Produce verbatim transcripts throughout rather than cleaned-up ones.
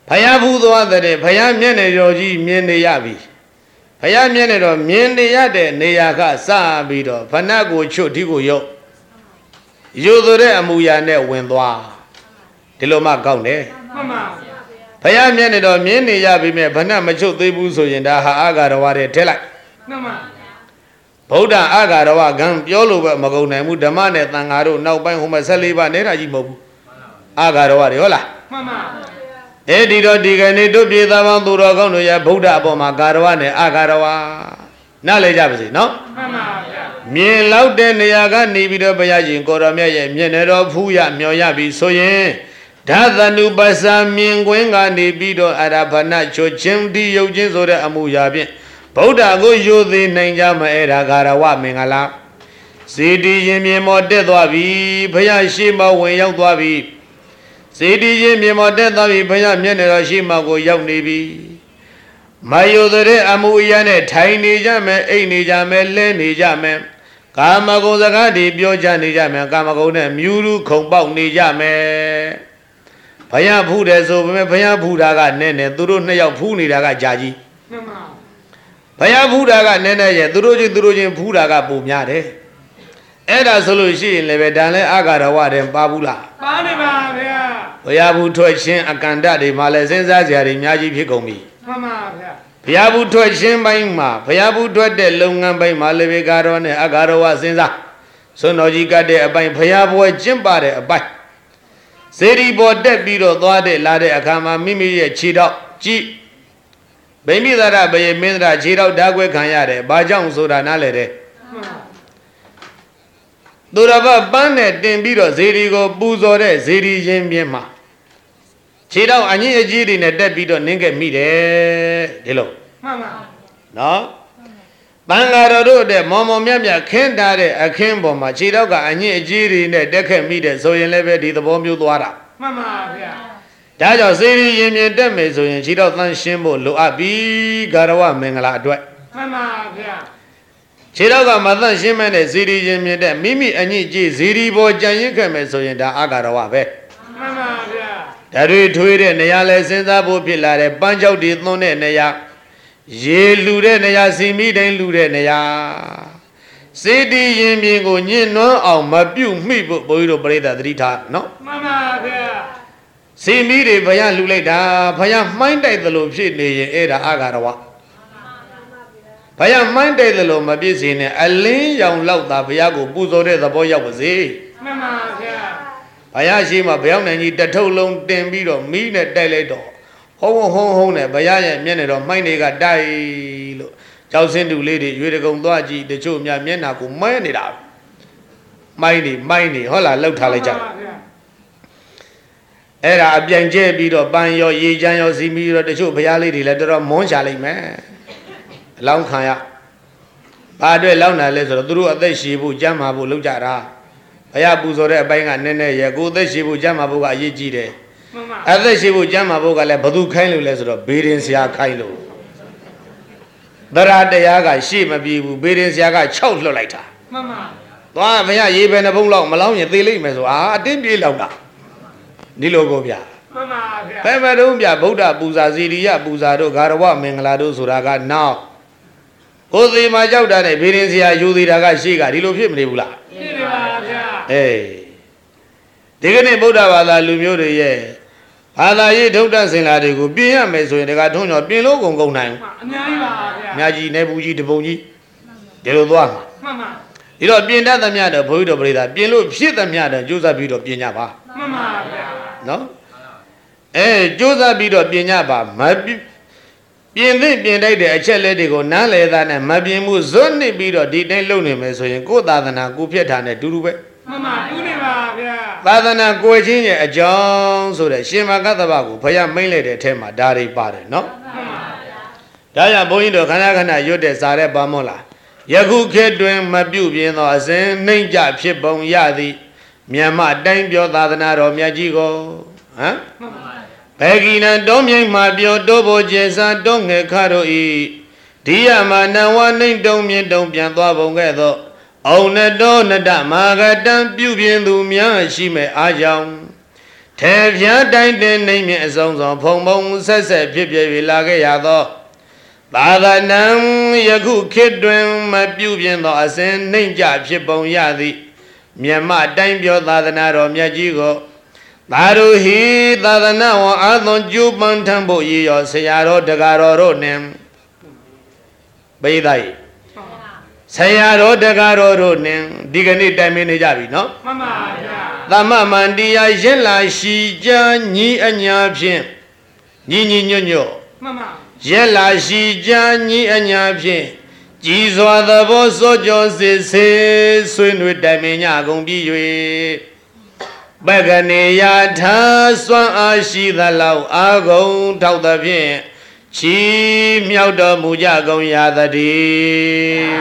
ဘုရားဘူးသွားတဲ့ဘုရားမျက်နှာတော်ကြီးမြင်နေရပြီဘုရားမျက်နှာတော်မြင်နေရတဲ့နေရာကစပြီးတော့ဖဏကိုချွတ်ဒီကိုရုပ်ယူဆိုတဲ့အမူအရာနဲ့ဝင်သွားဒီလိုမှကောင်းတယ်မှန်ပါဘုရားမျက်နှာတော်မြင်နေရပြီမဲ့ဖဏမချွတ်သေးဘူးဆိုရင်ဒါဟာအာဂါရဝါတဲ့ထဲလိုက်မှန်ပါဗုဒ္ဓအာဂါရဝကံပြောလို့ပဲမကုန်နိုင်ဘူးဓမ္မနဲ့သံဃာတို့နောက်ပိုင်းဟိုမှာ၁၄ပါးနေတာကြီးမဟုတ်ဘူးအာဂါရဝတွေဟုတ်လားမှန်ပါအဲ့ဒီတော့ဒီကနေ့တို့ပြည်သားပေါင်းသူတော်ကောင်းတို့ရဲ့ဗုဒ္ဓအပေါ်မှာဂါရဝနဲ့အာဂါရဝနားလည်ကြပါစေနော်မှန်ပါဗျာမြင်လောက်တဲ့နေရာကနေပြီးတော့ဘုရားရှင်ကိုတော်မြတ်ရဲ့မျက်နှာတော်ဖူးရမျောရပြီဆိုရင်ဓာသနုပ္ပစာမြင်ကွင်းကနေပြီးတော့အရာဖဏချွတ်ချင်းဒီယုတ်ချင်းဆိုတဲ့အမှုရာဖြင့်ဗုဒ္ဓကိုယူသေးနိုင်ကြမအဲ့ဒါဂါရဝမင်္ဂလာစေတီရင်မြင်မောတက်သွားပြီဘုရားရှိမဝင်ရောက်သွားပြီစေတီရင်မြင်မောတက်သွားပြီဘုရားမျက်နှာတော်ရှိမကိုရောက်နေပြီမယုတဲ့အမှုအရာနဲ့ထိုင်နေကြမယ်အိတ်နေကြမယ်လဲနေကြမယ်ကာမဂုဏ်စကားတွေပြောကြနေကြမယ်ကာမဂုဏ်နဲ့မြူးရူခုံပေါက်နေကြမယ်ဘုရားဖူးတယ်ဆိုပေမဲ့ဘုရားဖူးတာကနဲ့နဲ့သူတို့နှစ်ယောက်ဖူးနေတာကကြာကြီးမှန်ပါဘုရားဖူးတာကနဲ့နဲ့ရဲ့သူတို့ချင်းသူတို့ချင်းဖူးတာကပုံများတယ်အဲ့ဒါဆိုလို့ရှိရင်လည်းပဲဒါလည်းအာဂါရဝတဲ့ပါဘူးလားပါနေပါဗျာဘုရားဖူးထွက်ခြင်းအကန္တတွေမှာလည်းစဉ်းစားကြရတွေအများကြီးဖြစ်ကုန်ပြီမှန်ပါဗျာဘုရားဘူးထွက်ခြင်းပိုင်းမှာဘုရားဘူးထွက်တဲ့လုပ်ငန်းပိုင်းမှာလေဘေကာရောနဲ့အဂါရဝစဉ်းစားစွန်းတော်ကြီးကတဲ့အပိုင်းဘုရားဘွယ်ကျင့်ပါတဲ့အပိုင်းစေရီပေါ်တက်ပြီးတော့သွားတဲ့လာတဲ့အခါမှာမိမိရဲ့ခြေထောက်ကြည့်ဗိမိသရဘယေမင်းသရခြေထောက်ဓာခွဲခံရတယ်ဘာကြောင့်ဆိုတာနားလေတဲ့သူတော်ဘာပန်းနဲ့တင်ပြီးတော့ဇေဒီကိုပူဇော်တဲ့ဇေဒီရင်ပြင်းမှာခြေထောက်အငြင်းအကြီးတွေနဲ့တက်ပြီးတော့နင်းခဲ့မိတယ်ဒီလိုမှန်ပါနော်တန်ဃာတော်တို့တဲ့မော်မော်မြတ်မြတ်ခင်းထားတဲ့အခင်းပေါ်မှာခြေထောက်ကအငြင်းအကြီးတွေနဲ့တက်ခဲ့မိတယ်ဆိုရင်လည်းပဲဒီသဘောမျိုးသွားတာမှန်ပါဗျာဒါကြောင့်စေရီရင်မြင်တက်မယ်ဆိုရင်ခြေထောက်သန့်ရှင်းဖို့လိုအပ်ပြီဂါရဝမင်္ဂလာအတွက်မှန်ပါဗျာခြေထောက်ကမသန့်ရှင်းမဲ့တဲ့စေရီရင်မြင်တဲ့မိမိအငြင်းကြီးစေရီပေါ်ကြံရစ်ခဲ့မယ်ဆိုရင်ဒါအာဂါရဝပဲမှန်ပါဗျာဓာတွေထွေးတဲ့နေရာလဲစဉ်းစားဖို့ဖြစ်လာတဲ့ပန်းကြောက်တွေသွန်းတဲ့နေရာရေလူတဲ့နေရာစီမီတိုင်းလူတဲ့နေရာစေတီရင်ပြင်ကိုညှဉ်းနှွမ်းအောင်မပြုတ်မိဖို့ဘုန်းကြီးတို့ပြိဿသတိထားနော်မှန်ပါဗျာစီမီတွေဘုရားလူလိုက်တာဘုရားမှိုင်းတိုက်သလိုဖြစ်နေရင်အဲ့ဒါအာဂါရဝဘုရားမှိုင်းတိုက်သလိုမပြည့်စင်နဲ့အလင်းရောင်လောက်သာဘုရားကိုပူဇော်တဲ့သဘောရောက်ပါစေမှန်ပါဗျာဘုရားရှိမှဘုရားနိုင်ကြီးတထုပ်လုံးတင်ပြီးတော့မီးနဲ့တိုက်လိုက်တော့ဟုံးဟုံးဟုံးနဲ့ဘုရားရဲ့မျက်နှာတော်မှိုင်းတွေကတိုက်လို့ကြောက်စင်းတူလေးတွေရွေတကုံသွားကြည့်တချို့များမျက်နှာကိုမဲနေတာမှိုင်းနေမှိုင်းနေဟုတ်လားလှုပ်ထားလိုက်ကြအဲ့ဒါအပြိုင်ကျဲပြီးတော့ပန်းရောရေချမ်းရောစီမီရောတချို့ဘုရားလေးတွေလည်းတော်တော်မွန်းချလိုက်မယ်အလောင်းခံရဘာအတွက်လောက်နာလဲဆိုတော့သူတို့အသက်ရှည်ဖို့ကြမ်းမာဖို့လုပ်ကြတာဘုရားပူဇော်တဲ့အပိုင်းကနည်းနည်းရကိုအသက်ရှည်ဖို့ကြမ်းမာဖို့ကအရေးကြီးတယ်အသက်ရှည်ဖို့ကြမ်းမာဖို့ကလည်းဘသူခိုင်းလို့လဲဆိုတော့ဘေးရင်ဆရာခိုင်းလို့သရတရားကရှေ့မပြေဘူးဘေးရင်ဆရာက၆လွှတ်လိုက်တာမှန်ပါသွားဘုရားရေပဲနှဘုံလောက်မလောင်းရင်သေလိမ့်မယ်ဆိုအာအတင်းပြေးလောက်တာဒီလိုကိုဗျာမှန်ပါဗျာဘယ်မှာတုံးဗျာဗုဒ္ဓပူဇာစီရိယပူဇာတို့ဂါရဝမင်္ဂလာတို့ဆိုတာကနောက်ကိုယ်စီမှာကြောက်တာနဲ့ဘေးရင်ဆရာယူသေးတာကရှေ့ကဒီလိုဖြစ်မနေဘူးလားဖြစ်ပါဗျာအေးဒီကနေ့ဗုဒ္ဓဘာသာလူမျိုးတွေရဲ့ဘာသာရေးဒုဋ္ဌစင်လာတွေကိုပြင်ရမယ်ဆိုရင်တခါထုံးကျော်ပြင်လို့ကုန်ကုန်နိုင်အများကြီးပါဗျာအများကြီးနေဘူးကြီးတပုံကြီးဒီလိုသွားမှာမှန်ပါဒီတော့ပြင်တတ်သမျှတော့ဘုန်းကြီးတို့ပြိဿပြင်လို့ဖြစ်သမျှတော့ကြိုးစားပြီးတော့ပြင်ကြပါမှန်ပါဗျာနော်အဲကြိုးစားပြီးတော့ပြင်ကြပါမပြင်သင့်ပြင်တိုက်တဲ့အချက်လက်တွေကိုနားလေသားနဲ့မပြင်မှုဇွတ်နစ်ပြီးတော့ဒီတိုင်းလုပ်နေမယ်ဆိုရင်ကိုယ်သာသနာကိုဖြစ်တာနဲ့တူတူပဲမှန်ပါတူနေပါဗျာသာသနာကိုယ်ချင်းရဲ့အကြောင်းဆိုတဲ့ရှင်မကတ္တဗကိုဘုရားမိန့်လိုက်တဲ့အထက်မှာဒါတွေပါတယ်နော်မှန်ပါဗျာဒါကြောင့်ဘုန်းကြီးတို့ခဏခဏရွတ်တဲ့စာတဲ့ပါမောလားယခုခေတ်တွင်မပြုတ်ပြင်းသောအစဉ်နှိမ့်ကြဖြစ်ပုံရသည်မြန်မာတိုင်းပြောသာသနာတော်မြတ်ကြီးကိုဟမ်ဘေဂီနံတောမြိတ်မှာပြောတိုးဖို့ကျေစာတုံးငယ်ခါတို့ဤဒီယမနဝနှိမ့်တုံမြင့်တုံပြန်သွားပုံကဲ့သို့အောင်နတောနတမာဂတံပြုပြင်သူများရှိမဲ့အားကြောင့်ထေပြားတိုင်းတဲ့နေမြအဆုံးစွန်ဖုံဖုံဆက်ဆက်ဖြစ်ပြပြီးလာခဲ့ရသောသာသနာယခုခေတ်တွင်မပြုပြင်သောအစဉ်နှိမ့်ကြဖြစ်ပုံရသည်မြတ်မတိုင်းပြောသာသနာတော်မြတ်ကြီးကိုသာရူဟိသာသနာဝအာသွန်ကျူပန်ထံဖို့ရည်ရောဆရာတော်တကာတော်တို့နှင့်ပိဋိဆရာတော်တကာတော်တို့နှင့်ဒီကနေ့တိုင်မင်းနေကြပြီနော်မှန်ပါဗျာသမမန္တရားရင့်လာရှိကြညီအညာဖြင့်ညီညီညွတ်ညွတ်မှန်ပါရက်လာရှိကြညီအညာဖြင့်ကြည်စွာသဘောစောကြောစစ်စေဆွေးနွေးတိုင်မင်းညကုန်ပြီး၍ပက္ခနေယထာစွမ်းအားရှိသလောက်အာဂုံထောက်သဖြင့်ချီးမြောက်တော်မူကြကုန်ရသတည်း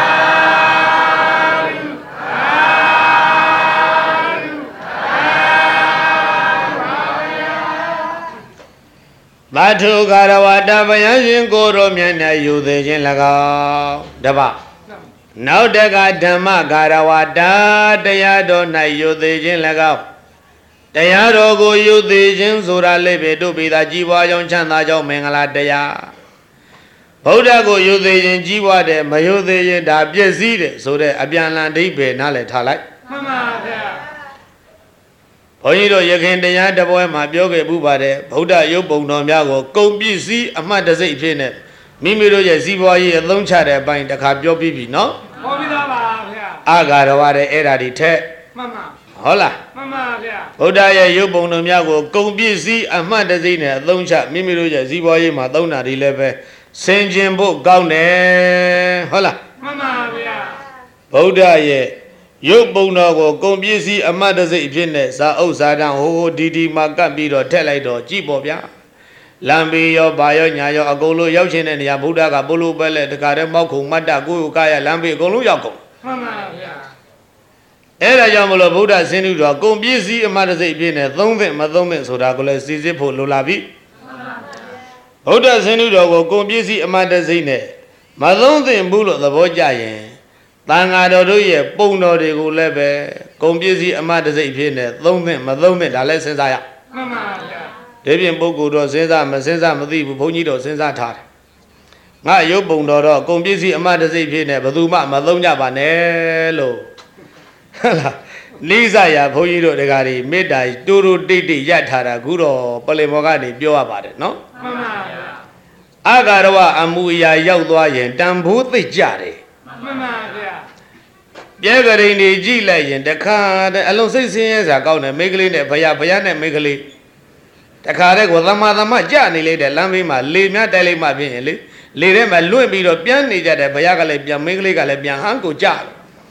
ဘာထုကာရဝတ္တဘယရှင်ကိုရောမြတ်နဲ့ယူသေးခြင်း၎င်းတပနောက်တကဓမ္မကာရဝတ္တတရားတော်၌ယူသေးခြင်း၎င်းတရားတော်ကိုယူသေးခြင်းဆိုတာလေးပဲတို့ပိသာကြီးပွားကြောင်းချမ်းသာကြောင်းမင်္ဂလာတရားဗုဒ္ဓကိုယူသေးခြင်းကြီးပွားတယ်မယူသေးရင်ဒါပြည့်စည်တယ်ဆိုတဲ့အပြန်လန်အဓိပ္ပာယ်နားလည်ထားလိုက်မှန်ပါဗျာဘုန်းကြီးတို့ယခင်တရားတပွဲမှာပြောခဲ့မှုပါတယ်ဗုဒ္ဓရုပ်ပုံတော်များကိုကုန်ပစ္စည်းအမှတ်တစိတ်ဖြစ်နေမိမိတို့ရဲ့စီးပွားရေးအသုံးချတဲ့အပိုင်းတစ်ခါပြောပြီးပြီနော်ဟောပြီးသားပါဗျာအာဂါရဝတဲ့အဲ့ဒါဒီထက်မှန်ပါဟုတ်လားမှန်ပါဗျာဗုဒ္ဓရဲ့ရုပ်ပုံတော်များကိုကုန်ပစ္စည်းအမှတ်တစိတ်နဲ့အသုံးချမိမိတို့ရဲ့စီးပွားရေးမှာသုံးတာဒီလည်းပဲဆင်ခြင်ဖို့ကောင်းတယ်ဟုတ်လားမှန်ပါဗျာဗုဒ္ဓရဲ့ရုပ်ပုံတော်ကိုကုန်ပစ္စည်းအမှတ်တစိတ်ဖြစ်နေစာအုပ်စာတမ်းဟိုဟိုဒီဒီမှာကပ်ပြီးတော့ထက်လိုက်တော့ကြည့်ပေါ့ဗျာလမ်းဘေးရောဘာရောညာရောအကုန်လုံးရောက်ချင်တဲ့နေရာဗုဒ္ဓကပို့လို့ပဲလေတခါတည်းမောက်ခုံမတ်တကိုယ်ကိုကားရလမ်းဘေးအကုန်လုံးရောက်ကုန်မှန်ပါဗျာအဲ့ဒါကြောင့်မလို့ဗုဒ္ဓဆင်းတုတော်ကုန်ပစ္စည်းအမှတ်တစိတ်ဖြစ်နေသုံးသင့်မသုံးသင့်ဆိုတာကိုလည်းစီစစ်ဖို့လိုလာပြီဗုဒ္ဓဆင်းတုတော်ကိုကုန်ပစ္စည်းအမှတ်တစိတ်နဲ့မသုံးသင့်ဘူးလို့သဘောကျရင်သံဃာတော်တို့ရဲ့ပုံတော်တွေကိုလည်းပဲကုန်ပစ္စည်းအမှတ်တစိတ်ဖြစ်နေသုံးသင့်မသုံးသင့်ဒါလည်းစဉ်းစားရမှန်ပါဗျာဒီပြင်ပုဂ္ဂိုလ်တော်စဉ်းစားမစဉ်းစားမသိဘူးဘုန်းကြီးတော်စဉ်းစားထားတယ်ငါရုပ်ပုံတော်တော့ကုန်ပစ္စည်းအမှတ်တစိတ်ဖြစ်နေဘယ်သူမှမသုံးကြပါနဲ့လို့ဟုတ်လားလိစရာဘုန်းကြီးတို့တရားတွေမေတ္တာတူတူတိတ်တိတ်ရထားတာခုတော့ပလင်မော်ကနေပြောရပါတယ်နော်မှန်ပါဗျာအာဂါရဝအမှုအရာရောက်သွားရင်တန်ဖိုးသိကြတယ်မှန်ပါဗျာပြဲကရိန်တွေကြည့်လိုက်ရင်တခါတည်းအလုံးစိတ်ဆင်းရဲစွာကောင်းတယ်မိန်းကလေးနဲ့ဘုရားဘုရားနဲ့မိန်းကလေးတခါတည်းကိုသမသမကြနေလေတဲ့လမ်းဘေးမှာလေမြတိုက်လိုက်မှဖြစ်ရင်လေလေထဲမှာလွင့်ပြီးတော့ပြန်နေကြတယ်ဘုရားကလည်းပြန်မိန်းကလေးကလည်းပြန်ဟန်းကိုကြတယ်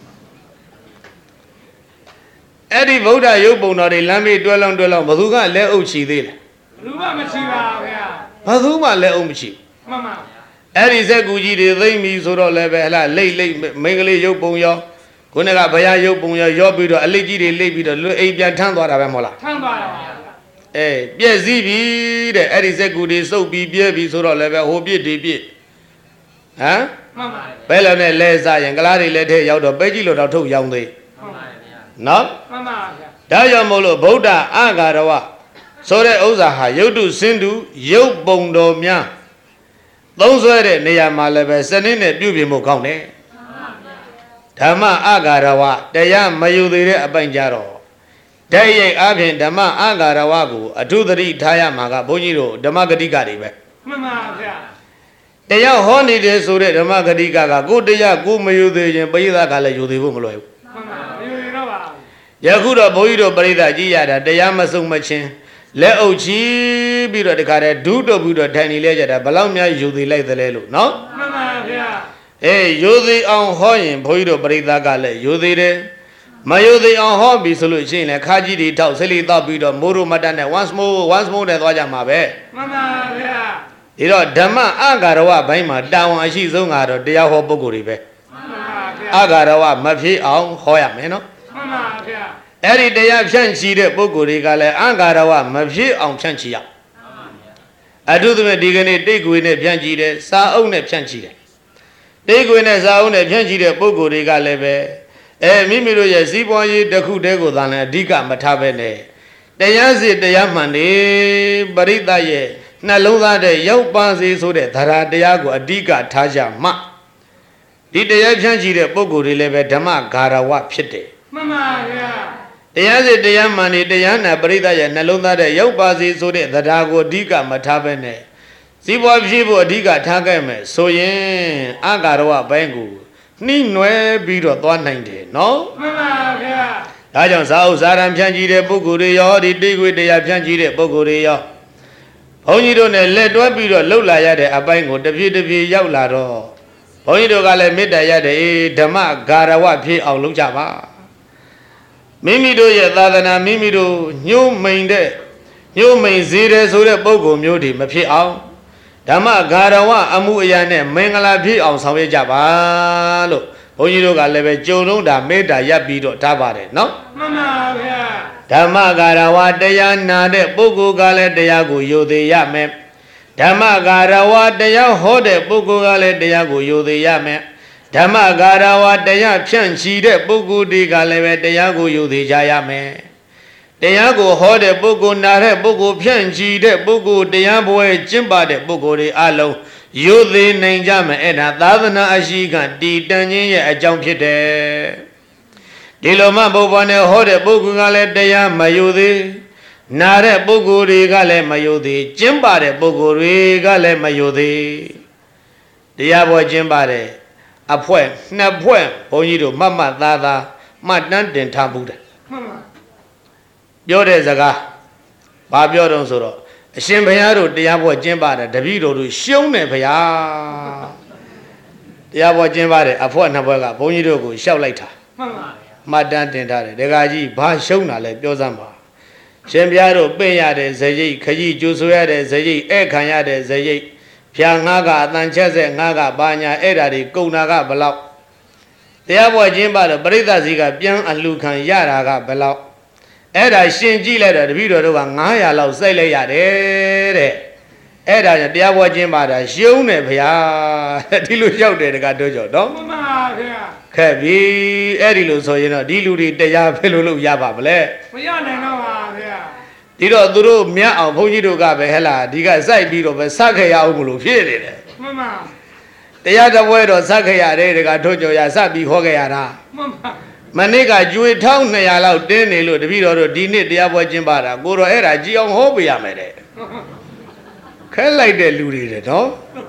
အဲ့ဒီဗုဒ္ဓရုပ်ပုံတော်တွေလမ်းဘေးတွဲလောင်းတွဲလောင်းဘသူကလက်အုပ်ချီသေးလဲဘသူမှမချီပါဗျာဘသူမှလက်အုပ်မချီမှန်ပါအဲ့ဒီဇက်ကူကြီးတွေသိမ့်ပြီဆိုတော့လည်းပဲဟလာလိတ်လိတ်မိန်းကလေးရုပ်ပုံရောခုနကဘုရားရုပ်ပုံရောရောပြီးတော့အလိတ်ကြီးတွေလိတ်ပြီးတော့လွအိမ်ပြန်ထမ်းသွားတာပဲမဟုတ်လားထမ်းသွားတာပါအေးပြည့်စည်ပြီတဲ့အဲ့ဒီဇက်ကူတွေစုပ်ပြီးပြဲပြီဆိုတော့လည်းပဲဟိုပြစ်ဒီပြစ်ဟမ်မှန်ပါဘယ်လိုနဲ့လဲစားရင်ကလားတွေလည်းထဲရောက်တော့ပဲကြီးလို့တော့ထုတ်ရောင်းသေးမှန်ပါဗျာနော်မှန်ပါဗျာဒါကြောင့်မို့လို့ဗုဒ္ဓအာဂါရဝဆိုတဲ့ဥစ္စာဟာရုပ်တုစင်တုရုပ်ပုံတော်များသုံးဆွဲတဲ့နေရာမှာလည်းပဲစနစ်နဲ့ပြုပြင်ဖို့ကောင်းတယ်ဓမ္မအာဂါရဝတရားမယူသေးတဲ့အပိုင်ကြတော့ဓာတ်ရိုက်အပြင်ဓမ္မအာဂါရဝကိုအထုသတိထားရမှာကဘုန်းကြီးတို့ဓမ္မဂတိကတွေပဲမှန်ပါဗျာတရားဟောနေတယ်ဆိုတဲ့ဓမ္မဂတိကကကိုတရားကိုမယူသေးရင်ပရိသတ်ကလည်းယူသေးဖို့မလွယ်ဘူးမှန်ပါမယူရတော့ပါယခုတော့ဘုန်းကြီးတို့ပရိသတ်ကြည့်ရတာတရားမစုံမချင်းလက်အုပ်ချီပြီးတော့တခါတည်းဒုတုပ်ပြီးတော့ထိုင်နေလဲကြတာဘလောက်များယူသေးလိုက်သလဲလို့နော်မှန်ပါဗျာအေးယူသေးအောင်ဟောရင်ဘုန်းကြီးတို့ပရိသတ်ကလည်းယူသေးတယ်မယူသေးအောင်ဟောပြီဆိုလို့ရှိရင်လည်းခါကြီးတွေထောက်ဆလီတောက်ပြီးတော့မိုးရိုမတတ်နဲ့ once more once more နဲ့သွားကြမှာပဲမှန်ပါဗျာဒီတော့ဓမ္မအာဂါရဝဘိုင်းမှာတာဝန်အရှိဆုံးကတော့တရားဟောပုဂ္ဂိုလ်တွေပဲမှန်ပါဗျာအာဂါရဝမဖြစ်အောင်ဟောရမယ်နော်မှန်ပါဗျာအဲ့ဒီတရားဖြန့်ချီတဲ့ပုဂ္ဂိုလ်တွေကလည်းအာဂါရဝမဖြစ်အောင်ဖြန့်ချီရအထုသဖြင့်ဒီကနေ့တိတ်ကွေနဲ့ဖြန့်ချီတယ်စာအုပ်နဲ့ဖြန့်ချီတယ်တိတ်ကွေနဲ့စာအုပ်နဲ့ဖြန့်ချီတဲ့ပုဂ္ဂိုလ်တွေကလည်းပဲအဲမိမိတို့ရဲ့စီးပွားရေးတစ်ခုတည်းကိုသာလည်းအဓိကမထားပဲနဲ့တရားစီတရားမှန်နေပရိသတ်ရဲ့နှလုံးသားတဲ့ရောက်ပါစေဆိုတဲ့သရတရားကိုအဓိကထားကြမှဒီတရားဖြန့်ချီတဲ့ပုဂ္ဂိုလ်တွေလည်းပဲဓမ္မဂါရဝဖြစ်တယ်မှန်ပါဗျာတရားစီတရားမှန်နေတရားနာပရိသတ်ရဲ့နှလုံးသားတဲ့ရောက်ပါစေဆိုတဲ့သရကိုအဓိကမထားဘဲနဲ့စီးပွားဖြစ်ဖို့အဓိကထားခဲ့မယ်ဆိုရင်အဂါရဝဘိုင်းကိုနှိမ့်နွယ်ပြီးတော့သွားနိုင်တယ်နော်မှန်ပါဗျာဒါကြောင့်ဇာဥဇာရံဖြန့်ချီတဲ့ပုဂ္ဂိုလ်တွေရောဒီတိခွေတရားဖြန့်ချီတဲ့ပုဂ္ဂိုလ်တွေရောဘုန်းကြီးတို့နဲ့လက်တွဲပြီးတော့လှုပ်လာရတဲ့အပိုင်းကိုတဖြည်းတဖြည်းရောက်လာတော့ဘုန်းကြီးတို့ကလည်းမေတ္တာရတဲ့ဓမ္မဂါရဝဖြစ်အောင်လုပ်ကြပါမိမိတို့ရဲ့သာသနာမိမိတို့ညှိုးမိန်တဲ့ညှိုးမိန်စေတယ်ဆိုတဲ့ပုဂ္ဂိုလ်မျိုးတွေမဖြစ်အောင်ဓမ္မဂါရဝအမှုအရာနဲ့မင်္ဂလာဖြစ်အောင်ဆောင်ရွက်ကြပါလို့ဘုန်းကြီးတို့ကလည်းပဲကြုံလုံးတာမေတ္တာရပ်ပြီးတော့ထားပါတယ်နော်မှန်ပါဗျာဓမ္မဂါရဝတရားနာတဲ့ပုဂ္ဂိုလ်ကလည်းတရားကိုယုံသေးရမယ်ဓမ္မဂါရဝတရားဟောတဲ့ပုဂ္ဂိုလ်ကလည်းတရားကိုယုံသေးရမယ်ဓမ္မဂါရဝတရားဖြန့်ချီတဲ့ပုဂ္ဂိုလ်တွေကလည်းပဲတရားကိုယုံသေးကြရမယ်တရားကိုဟောတဲ့ပုဂ္ဂိုလ်နာတဲ့ပုဂ္ဂိုလ်ဖြန့်ချီတဲ့ပုဂ္ဂိုလ်တရားပွဲကျင့်ပတဲ့ပုဂ္ဂိုလ်တွေအလုံးယုံသေးနိုင်ကြမယ်အဲ့ဒါသာသနာအရှိကတည်တံ့ခြင်းရဲ့အကြောင်းဖြစ်တယ်ဒီလိုမှဘုရားနဲ့ဟောတဲ့ပုဂ္ဂိုလ်ကလည်းတရားမယုံသေးနာတဲ့ပုဂ္ဂိုလ်တွေကလည်းမယုံသေးကျင့်ပတဲ့ပုဂ္ဂိုလ်တွေကလည်းမယုံသေးတရားပွဲကျင့်ပတဲ့အဖွဲနှစ်ဖွဲ့ဘုန်းကြီးတို့မတ်မတ်သားသားမှတ်တမ်းတင်ထားဘူးတယ်မှန်ပါပြောတဲ့စကားဘာပြောတော့ဆိုတော့အရှင်ဘုရားတို့တရားပွဲကျင့်ပါတယ်တပည့်တော်တို့ရှုံးတယ်ဘုရားတရားပွဲကျင့်ပါတယ်အဖွဲနှစ်ဖွဲ့ကဘုန်းကြီးတို့ကိုရှောက်လိုက်တာမှန်ပါမှတ်တမ်းတင်ထားတယ်ဒကာကြီးဘာရှုံးတာလဲပြောစမ်းပါရှင်ဘုရားတို့ပင့်ရတဲ့ဇရိတ်ခကြီးကျိုးဆိုရတဲ့ဇရိတ်ဧခံရတဲ့ဇရိတ်ဖြာငါးကအတန်ချက်ဆက်ငါးကဘာညာအဲ့ဓာတွေကုံနာကဘလောက်တရားပွဲကျင်းပါတော့ပရိသတ်စီကပြန်အလှခံရတာကဘလောက်အဲ့ဒါရှင်ကြည့်လိုက်တော့တပည့်တော်တို့ကငါးရာလောက်စိုက်လိုက်ရတယ်တဲ့အဲ့ဒါကြောင့်တရားပွဲကျင်းပါတာရှုံးတယ်ဗျာဒီလိုရောက်တယ်တကတို့ကြောတော့မှန်ပါဗျာခက်ပြီအဲ့ဒီလိုဆိုရင်တော့ဒီလူတွေတရားဖယ်လို့လို့ရပါမလဲမရနိုင်တော့ပါဗျာဒီတော့သူတို့မြတ်အောင်ဘုန်းကြီးတို့ကပဲဟဲ့လားဒီကစိုက်ပြီးတော့ပဲစခဲ့ရအောင်မလို့ဖြစ်နေတယ်မှန်ပါတရားတစ်ပွဲတော့စခဲ့ရတယ်တကတို့ကြောရစပြီးဟောခဲ့ရတာမှန်ပါမနေ့ကကျွေထောင်းနှစ်ရာလောက်တင်းနေလို့တပည့်တော်တို့ဒီနေ့တရားပွဲကျင်းပါတာကိုတော့အဲ့ဒါကြည်အောင်ဟောပေးရမယ်တဲ့ခဲလိုက်တဲ့လူတွေတဲ့နော်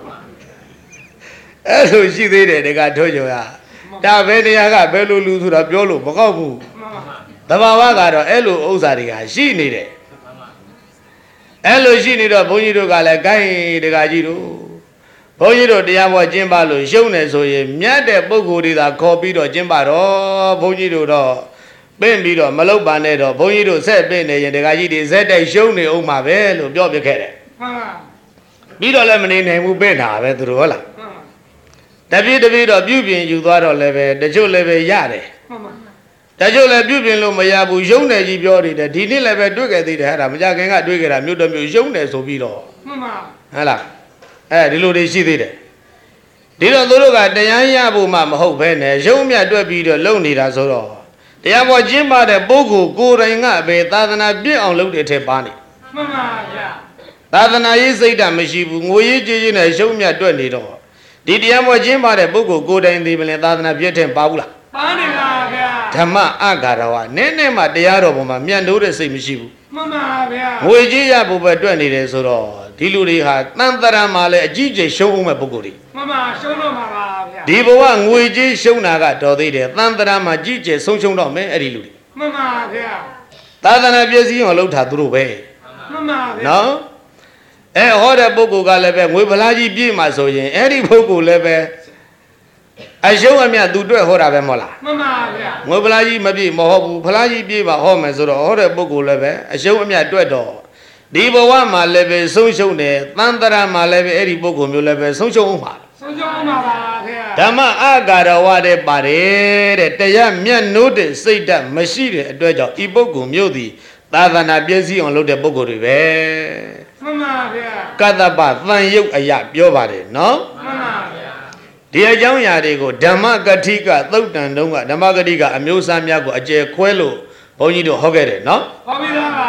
အဲ့လိုရှိသေးတယ်တကတို့ကြောရဒါပဲတရားကဘယ်လိုလူဆိုတာပြောလို့မကောက်ဘူးသဘာဝကတော့အဲ့လိုဥစ္စာတွေကရှိနေတယ်အဲ့လိုရှိနေတော့ဘုန်းကြီးတို့ကလည်းဂိုင်းတကကြီးတို့ဘုန်းကြီးတို့တရားပွဲကျင်းပလို့ရှုံးနေဆိုရင်မြတ်တဲ့ပုဂ္ဂိုလ်တွေသာခေါ်ပြီးတော့ကျင်းပတော့ဘုန်းကြီးတို့တော့ပင့်ပြီးတော့မလုပ်ပါနဲ့တော့ဘုန်းကြီးတို့ဆက်ပင့်နေရင်တကကြီးတွေဇက်တိုက်ရှုံးနေအောင်ပါပဲလို့ပြောပြခဲ့တယ်မှန်ပါပြီးတော့လည်းမနေနိုင်ဘူးပင့်တာပဲသူတို့ဟုတ်လားတပြည့်တပြည့်တော့ပြုပြင်ယူသွားတော့လည်းပဲတချို့လည်းပဲရတယ်မှန်ပါတချို့လည်းပြုပြင်လို့မရဘူးရုံးတယ်ကြီးပြောနေတယ်ဒီနေ့လည်းပဲတွေ့ခဲ့သေးတယ်အဲ့ဒါမကြခင်ကတွေ့ခဲ့တာမြို့တော်မြို့ရုံးတယ်ဆိုပြီးတော့မှန်ပါဟုတ်လားအဲဒီလိုတွေရှိသေးတယ်ဒီတော့သူတို့ကတရားရဖို့မှမဟုတ်ဘဲနဲ့ရုံးမြတ်တွက်ပြီးတော့လုံနေတာဆိုတော့တရားပေါ်ကျင်းပတဲ့ပုဂ္ဂိုလ်ကိုယ်တိုင်ကပဲသာသနာပြည့်အောင်လုပ်တဲ့ထက်ပါနေမှန်ပါဗျာသာသနာရေးစိတ်ဓာတ်မရှိဘူးငွေရေးကြေးကြေးနဲ့ရုံးမြတ်တွက်နေတော့ဒီတရားပေါ်ကျင်းပတဲ့ပုဂ္ဂိုလ်ကိုယ်တိုင်ဒီမလဲသာသနာပြည့်တဲ့ပါဘူးလားပါနေပါဗျာဓမ္မအဂါရဝနည်းနည်းမှတရားတော်ပေါ်မှာမြတ်လို့တဲ့စိတ်မရှိဘူးမှန်ပါဗျာငွေကြေးရဖို့ပဲတွက်နေတယ်ဆိုတော့ဒီလူတွေဟာတန်တရာမှာလည်းအကြီးကျယ်ရှုံးအောင်မဲ့ပုဂ္ဂိုလ်တွေမှန်ပါရှုံးတော့မှာပါဗျာဒီဘဝငွေကြေးရှုံးတာကတော်သေးတယ်တန်တရာမှာကြီးကျယ်ဆုံးရှုံးတော့မယ်အဲ့ဒီလူတွေမှန်ပါဗျာသာသနာပြည့်စည်အောင်လုပ်တာသူတို့ပဲမှန်ပါဗျာနော်အဲဟောတဲ့ပုဂ္ဂိုလ်ကလည်းပဲငွေဗလာကြီးပြည့်မှာဆိုရင်အဲ့ဒီပုဂ္ဂိုလ်လည်းပဲအရှုံးအမြတ်သူတွေ့ဟောတာပဲမဟုတ်လားမှန်ပါဗျာငွေဗလာကြီးမပြည့်မဟုတ်ဘူးဗလာကြီးပြည့်ပါဟောမယ်ဆိုတော့ဟောတဲ့ပုဂ္ဂိုလ်လည်းပဲအရှုံးအမြတ်တွေ့တော့ဒီဘဝမှာလည်းပဲဆုံးရှုံးတယ်တန်တရာမှာလည်းပဲအဲ့ဒီပုဂ္ဂိုလ်မျိုးလည်းပဲဆုံးရှုံးအောင်ပါဆုံးရှုံးအောင်ပါဗျာဓမ္မအဂါရဝတဲ့ပါတယ်တဲ့တရားမြတ်နိုးတဲ့စိတ်ဓာတ်မရှိတဲ့အတွက်ကြောင့်ဤပုဂ္ဂိုလ်မျိုးသည်သာသနာပြည့်စည်အောင်လုပ်တဲ့ပုဂ္ဂိုလ်တွေပဲမှန်ပါဗျာကတ္တပသံယုတ်အရာပြောပါတယ်နော်မှန်ပါဗျာဒီအကြောင်းအရာတွေကိုဓမ္မကတိကသုတ်တန်တုံးကဓမ္မကတိကအမျိုးအစားများကိုအကျယ်ခွဲလို့ဘုန်းကြီးတို့ဟောခဲ့တယ်နော်ဟောပြီးသားပါဗျာ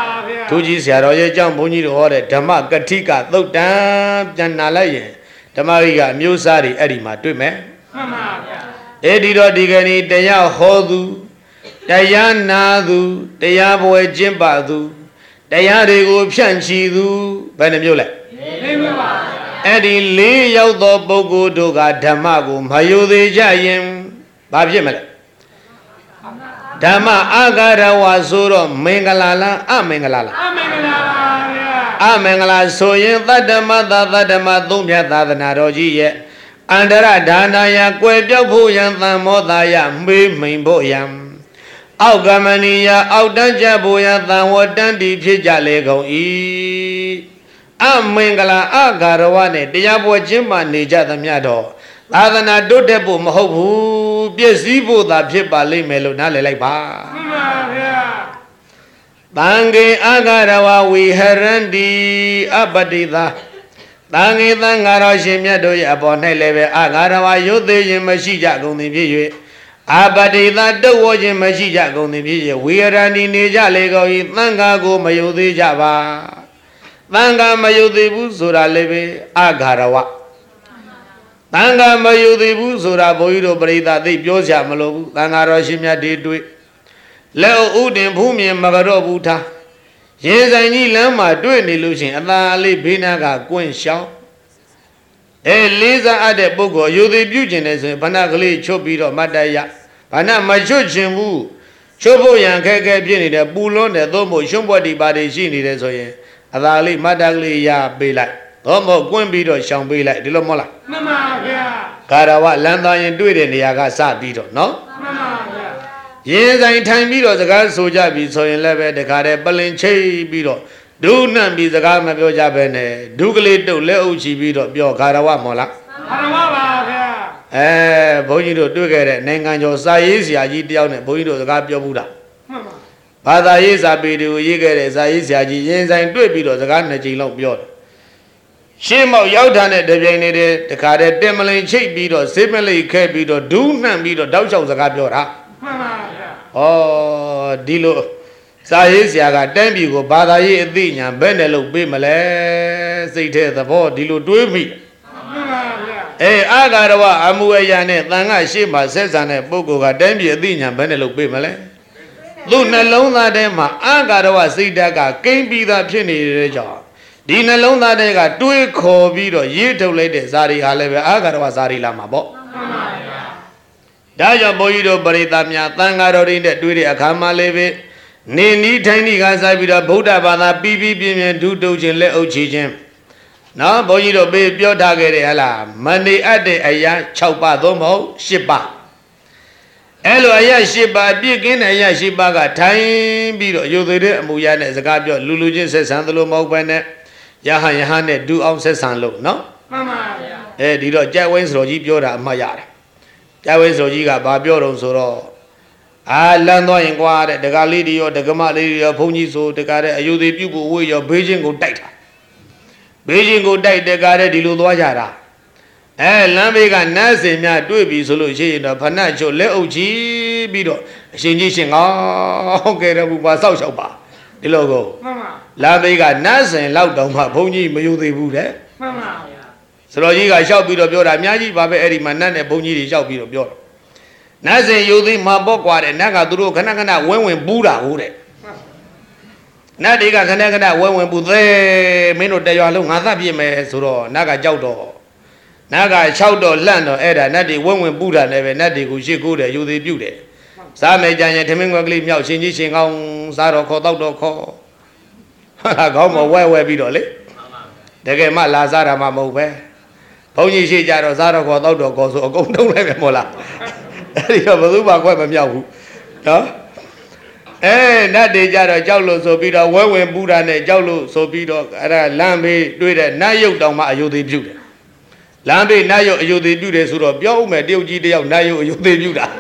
သူကြီးဆရာတော်ရဲ့အကြောင်းဘုန်းကြီးတို့ဟောတဲ့ဓမ္မကတိကသုတ်တံပြန်နာလိုက်ရင်ဓမ္မရိကအမျိုးစားတွေအဲ့ဒီမှာတွေ့မယ်မှန်ပါဗျာအဲ့ဒီတော့ဒီကနေ့တရားဟောသူတရားနာသူတရားပွဲကျင့်ပါသူတရားတွေကိုဖြန့်ချီသူဘယ်နှမျိုးလဲလေးမျိုးပါဗျာအဲ့ဒီလေးရောက်သောပုဂ္ဂိုလ်တို့ကဓမ္မကိုမယုသေးကြရင်ဘာဖြစ်မလဲဓမ္မအာဂရဝဆိုတော့မင်္ဂလာလားအမင်္ဂလာလားအမင်္ဂလာပါဗျာအမင်္ဂလာဆိုရင်သတ္တမသသတ္တမသုံးဖြတ်သာသနာတော်ကြီးရဲ့အန္တရဒါနာယကွယ်ပြောက်ဖို့ယံသံမောသာယမေးမိန်ဖို့ယံအောက်ကမဏိယအောက်တန်းကြဖို့ယံသံဝတ္တန်တီဖြစ်ကြလေကုန်၏အမင်္ဂလာအာဂရဝနဲ့တရားပွဲချင်းမှနေကြသမျှတော့သာသနာတိုးတက်ဖို့မဟုတ်ဘူးပြည့်စည်ဖို့သာဖြစ်ပါလိမ့်မယ်လို့နားလည်လိုက်ပါမှန်ပါဗျာတံဃေအာဂရဝဝိဟရန္တိအပတိသာတံဃေသံဃာတော်ရှင်မြတ်တို့ရဲ့အပေါ်၌လည်းပဲအာဂရဝရုပ်သေးခြင်းမရှိကြကုန်သည်ဖြစ်၍အပတိသာတုတ်ဝခြင်းမရှိကြကုန်သည်ဖြစ်၍ဝိဟရန္တိနေကြလေကုန်၏သံဃာကိုမယုသေးကြပါသံဃာမယုသေးဘူးဆိုတာလည်းပဲအာဂရဝသံဃာမယုသေးဘူးဆိုတာဘုန်းကြီးတို့ပရိသတ်သိပြောကြမလို့ဘူးသံဃာတော်ရှင်မြတ်တွေတွေ့လက်ဥတင်ဖူးမြင်မကြော့ဘူးထားရင်ဆိုင်ကြီးလမ်းမှာတွေ့နေလို့ရှင်အသာလေးဘေးနာကကွင့်ရှောင်းအဲလေးစားအပ်တဲ့ပုဂ္ဂိုလ်ယုသေးပြုကျင်တယ်ဆိုရင်ဗဏကလေးချွတ်ပြီးတော့မတ်တရဗဏမချွတ်ခြင်းဘူးချွတ်ဖို့ရန်ခက်ခဲဖြစ်နေတဲ့ပူလွန်းတဲ့သို့မဟုတ်ရှုံးပွက်ဒီပါတွေရှိနေတယ်ဆိုရင်အသာလေးမတ်တကလေးရပေးလိုက်တော့မဟုတ်ကွင့်ပြီးတော့ရှောင်ပေးလိုက်ဒီလိုမဟုတ်လားမှန်ပါဗျာကာရဝလမ်းသားရင်တွေ့တဲ့နေရာကစပြီးတော့နော်မှန်ပါဗျာရင်ဆိုင်ထိုင်ပြီးတော့စကားဆိုကြပြီဆိုရင်လည်းပဲတခါတည်းပလင်ချိတ်ပြီးတော့ဒုနှံ့ပြီးစကားမပြောကြဘဲနဲ့ဒုကလေးတုတ်လက်အုပ်ချီပြီးတော့ပြောကာရဝမဟုတ်လားကာရဝပါဗျာအဲဘုန်းကြီးတို့တွေ့ခဲ့တဲ့နိုင်ငံကျော်စာရေးဆရာကြီးတယောက်နဲ့ဘုန်းကြီးတို့စကားပြောဘူးတာမှန်ပါဘာသာရေးစာပေတွေကိုရေးခဲ့တဲ့စာရေးဆရာကြီးရင်ဆိုင်တွေ့ပြီးတော့စကားနှစ်ကြိမ်လောက်ပြောတယ်ရှင်းမောက်ရောက်တာနဲ့တပြိုင်နေတဲ့တခါတည်းတင်မလိန်ချိတ်ပြီးတော့ဈေးမလိန်ခဲပြီးတော့ဒူးနှံ့ပြီးတော့တောက်လျှောက်စကားပြောတာမှန်ပါဗျာဩဒီလိုစာရေးဆရာကတန်းပြည်ကိုဘာသာရေးအသိဉာဏ်ဘယ်နဲ့လို့ပေးမလဲစိတ်ထဲသဘောဒီလိုတွေးမိမှန်ပါဗျာအေးအာဂရဝအမှုအရာနဲ့တန်ခါရှေ့မှာဆက်ဆံတဲ့ပုဂ္ဂိုလ်ကတန်းပြည်အသိဉာဏ်ဘယ်နဲ့လို့ပေးမလဲသူ့နှလုံးသားထဲမှာအာဂရဝစိတ်ဓာတ်ကကိန်းပြီးသားဖြစ်နေတဲ့ကြောင့်ဒီနှလုံးသားတွေကတွေးခေါ်ပြီးတော့ရေးထုတ်လိုက်တဲ့ဇာတိဟာလည်းပဲအာဂရဝဇာတိလာမှာပေါ့မှန်ပါဗျာဒါကြောင့်ဘုန်းကြီးတို့ပရိသတ်များသံဃာတော်တွေနဲ့တွေ့တဲ့အခါမှာလည်းပဲနေနီးထိုင်းနီးကစားပြီးတော့ဗုဒ္ဓဘာသာပြီးပြီးပြင်းပြင်းဒုတုတ်ခြင်းလက်အုပ်ချခြင်းနော်ဘုန်းကြီးတို့ပေးပြောထားခဲ့တယ်ဟလားမနေအပ်တဲ့အရာ၆ပါးသို့မဟုတ်၈ပါးအဲ့လိုအရာ၈ပါးပြည့်ကင်းတဲ့အရာ၈ပါးကထိုင်ပြီးတော့ယူသေးတဲ့အမူအရာနဲ့စကားပြောလူလူချင်းဆက်ဆံသလိုမဟုတ်ပဲနဲ့ယဟန်ယဟန်နဲ့ဒူအောင်ဆက်ဆံလို့နော်မှန်ပါဗျာအဲဒီတော့ကြက်ဝင်းစတော်ကြီးပြောတာအမှတ်ရတယ်ကြက်ဝင်းစတော်ကြီးကဘာပြောတော့ဆိုတော့အာလမ်းသွားရင်ကွာတဲ့ဒကာလေးတွေရောဒကမလေးတွေရောဘုန်းကြီးဆိုဒကာတဲ့အယူသေးပြုတ်ဖို့ဝေးရောဘေးချင်းကိုတိုက်တာဘေးချင်းကိုတိုက်ဒကာတဲ့ဒီလိုသွားကြတာအဲလမ်းဘေးကနတ်စင်များတွေ့ပြီဆိုလို့ရှိရင်တော့ဖဏတ်ချုပ်လက်အုပ်ချီပြီးတော့အရှင်ကြီးရှင်ကောင်းကဲတော့ဘူးပါဆောက်ရှောက်ပါဒီလိုကိုမှန်ပါလာဘေးကနတ်စင်လောက်တောင်မှဘုန်းကြီးမယူသေးဘူးတဲ့မှန်ပါဗျာစတော်ကြီးကရှောက်ပြီးတော့ပြောတာအများကြီးပါပဲအဲ့ဒီမှာနတ်နဲ့ဘုန်းကြီးတွေရှောက်ပြီးတော့ပြောတော့နတ်စင်ယူသေးမှာပေါ့ကွာတဲ့နတ်ကသူတို့ခဏခဏဝင်းဝင်ပူးတာဟုတ်တဲ့နတ်တွေကခဏခဏဝင်းဝင်ပူသေးမင်းတို့တရွာလုံးငါသတ်ပြစ်မယ်ဆိုတော့နတ်ကကြောက်တော့နတ်က၆တော့လှန့်တော့အဲ့ဒါနတ်တွေဝင်းဝင်ပူးတာလည်းပဲနတ်တွေကိုရှစ်ကိုးတယ်ယူသေးပြုတ်တယ်စားမယ်ကြရင်ထမင်းခွက်ကလေးမြောက်ရှင်ကြီးရှင်ကောင်းစားတော့ခေါ်တော့တော့ခေါ်ဟာကောင်းမဝဲဝဲပြီးတော့လေတကယ်မှလာစားတာမှမဟုတ်ပဲဘုန်းကြီးရှိကြတော့စားတော့ခေါ်တော့တော့ခေါ်ဆိုအကုန်တုံးလိုက်မယ်မို့လားအဲ့ဒီတော့ဘယ်သူမှခွက်မမြောက်ဘူးနော်အဲနတ်တွေကြတော့ကြောက်လို့ဆိုပြီးတော့ဝဲဝင်ပူတာနဲ့ကြောက်လို့ဆိုပြီးတော့အဲ့ဒါလမ်းဘေးတွေ့တဲ့နတ်ရုပ်တောင်မှအယုသေးပြုတ်တယ်လမ်းဘေးနတ်ရုပ်အယုသေးပြုတ်တယ်ဆိုတော့ပြောဦးမယ်တရုတ်ကြီးတယောက်နတ်ရုပ်အယုသေးပြုတ်တာ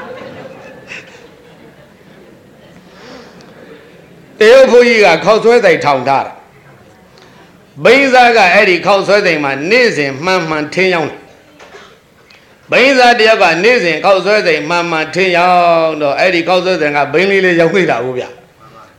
တရုတ်ဘုန်းကြီးကခောက်ဆွဲဆိုင်ထောင်ထားတာဘိန်းစားကအဲ့ဒီခောက်ဆွဲဆိုင်မှာနေ့စဉ်မှန်မှန်ထင်းရောက်တယ်ဘိန်းစားတယောက်ကနေ့စဉ်ခောက်ဆွဲဆိုင်မှန်မှန်ထင်းရောက်တော့အဲ့ဒီခောက်ဆွဲဆိုင်ကဘိန်းလေးလေးရောက်နေတာဟုတ်ဗျ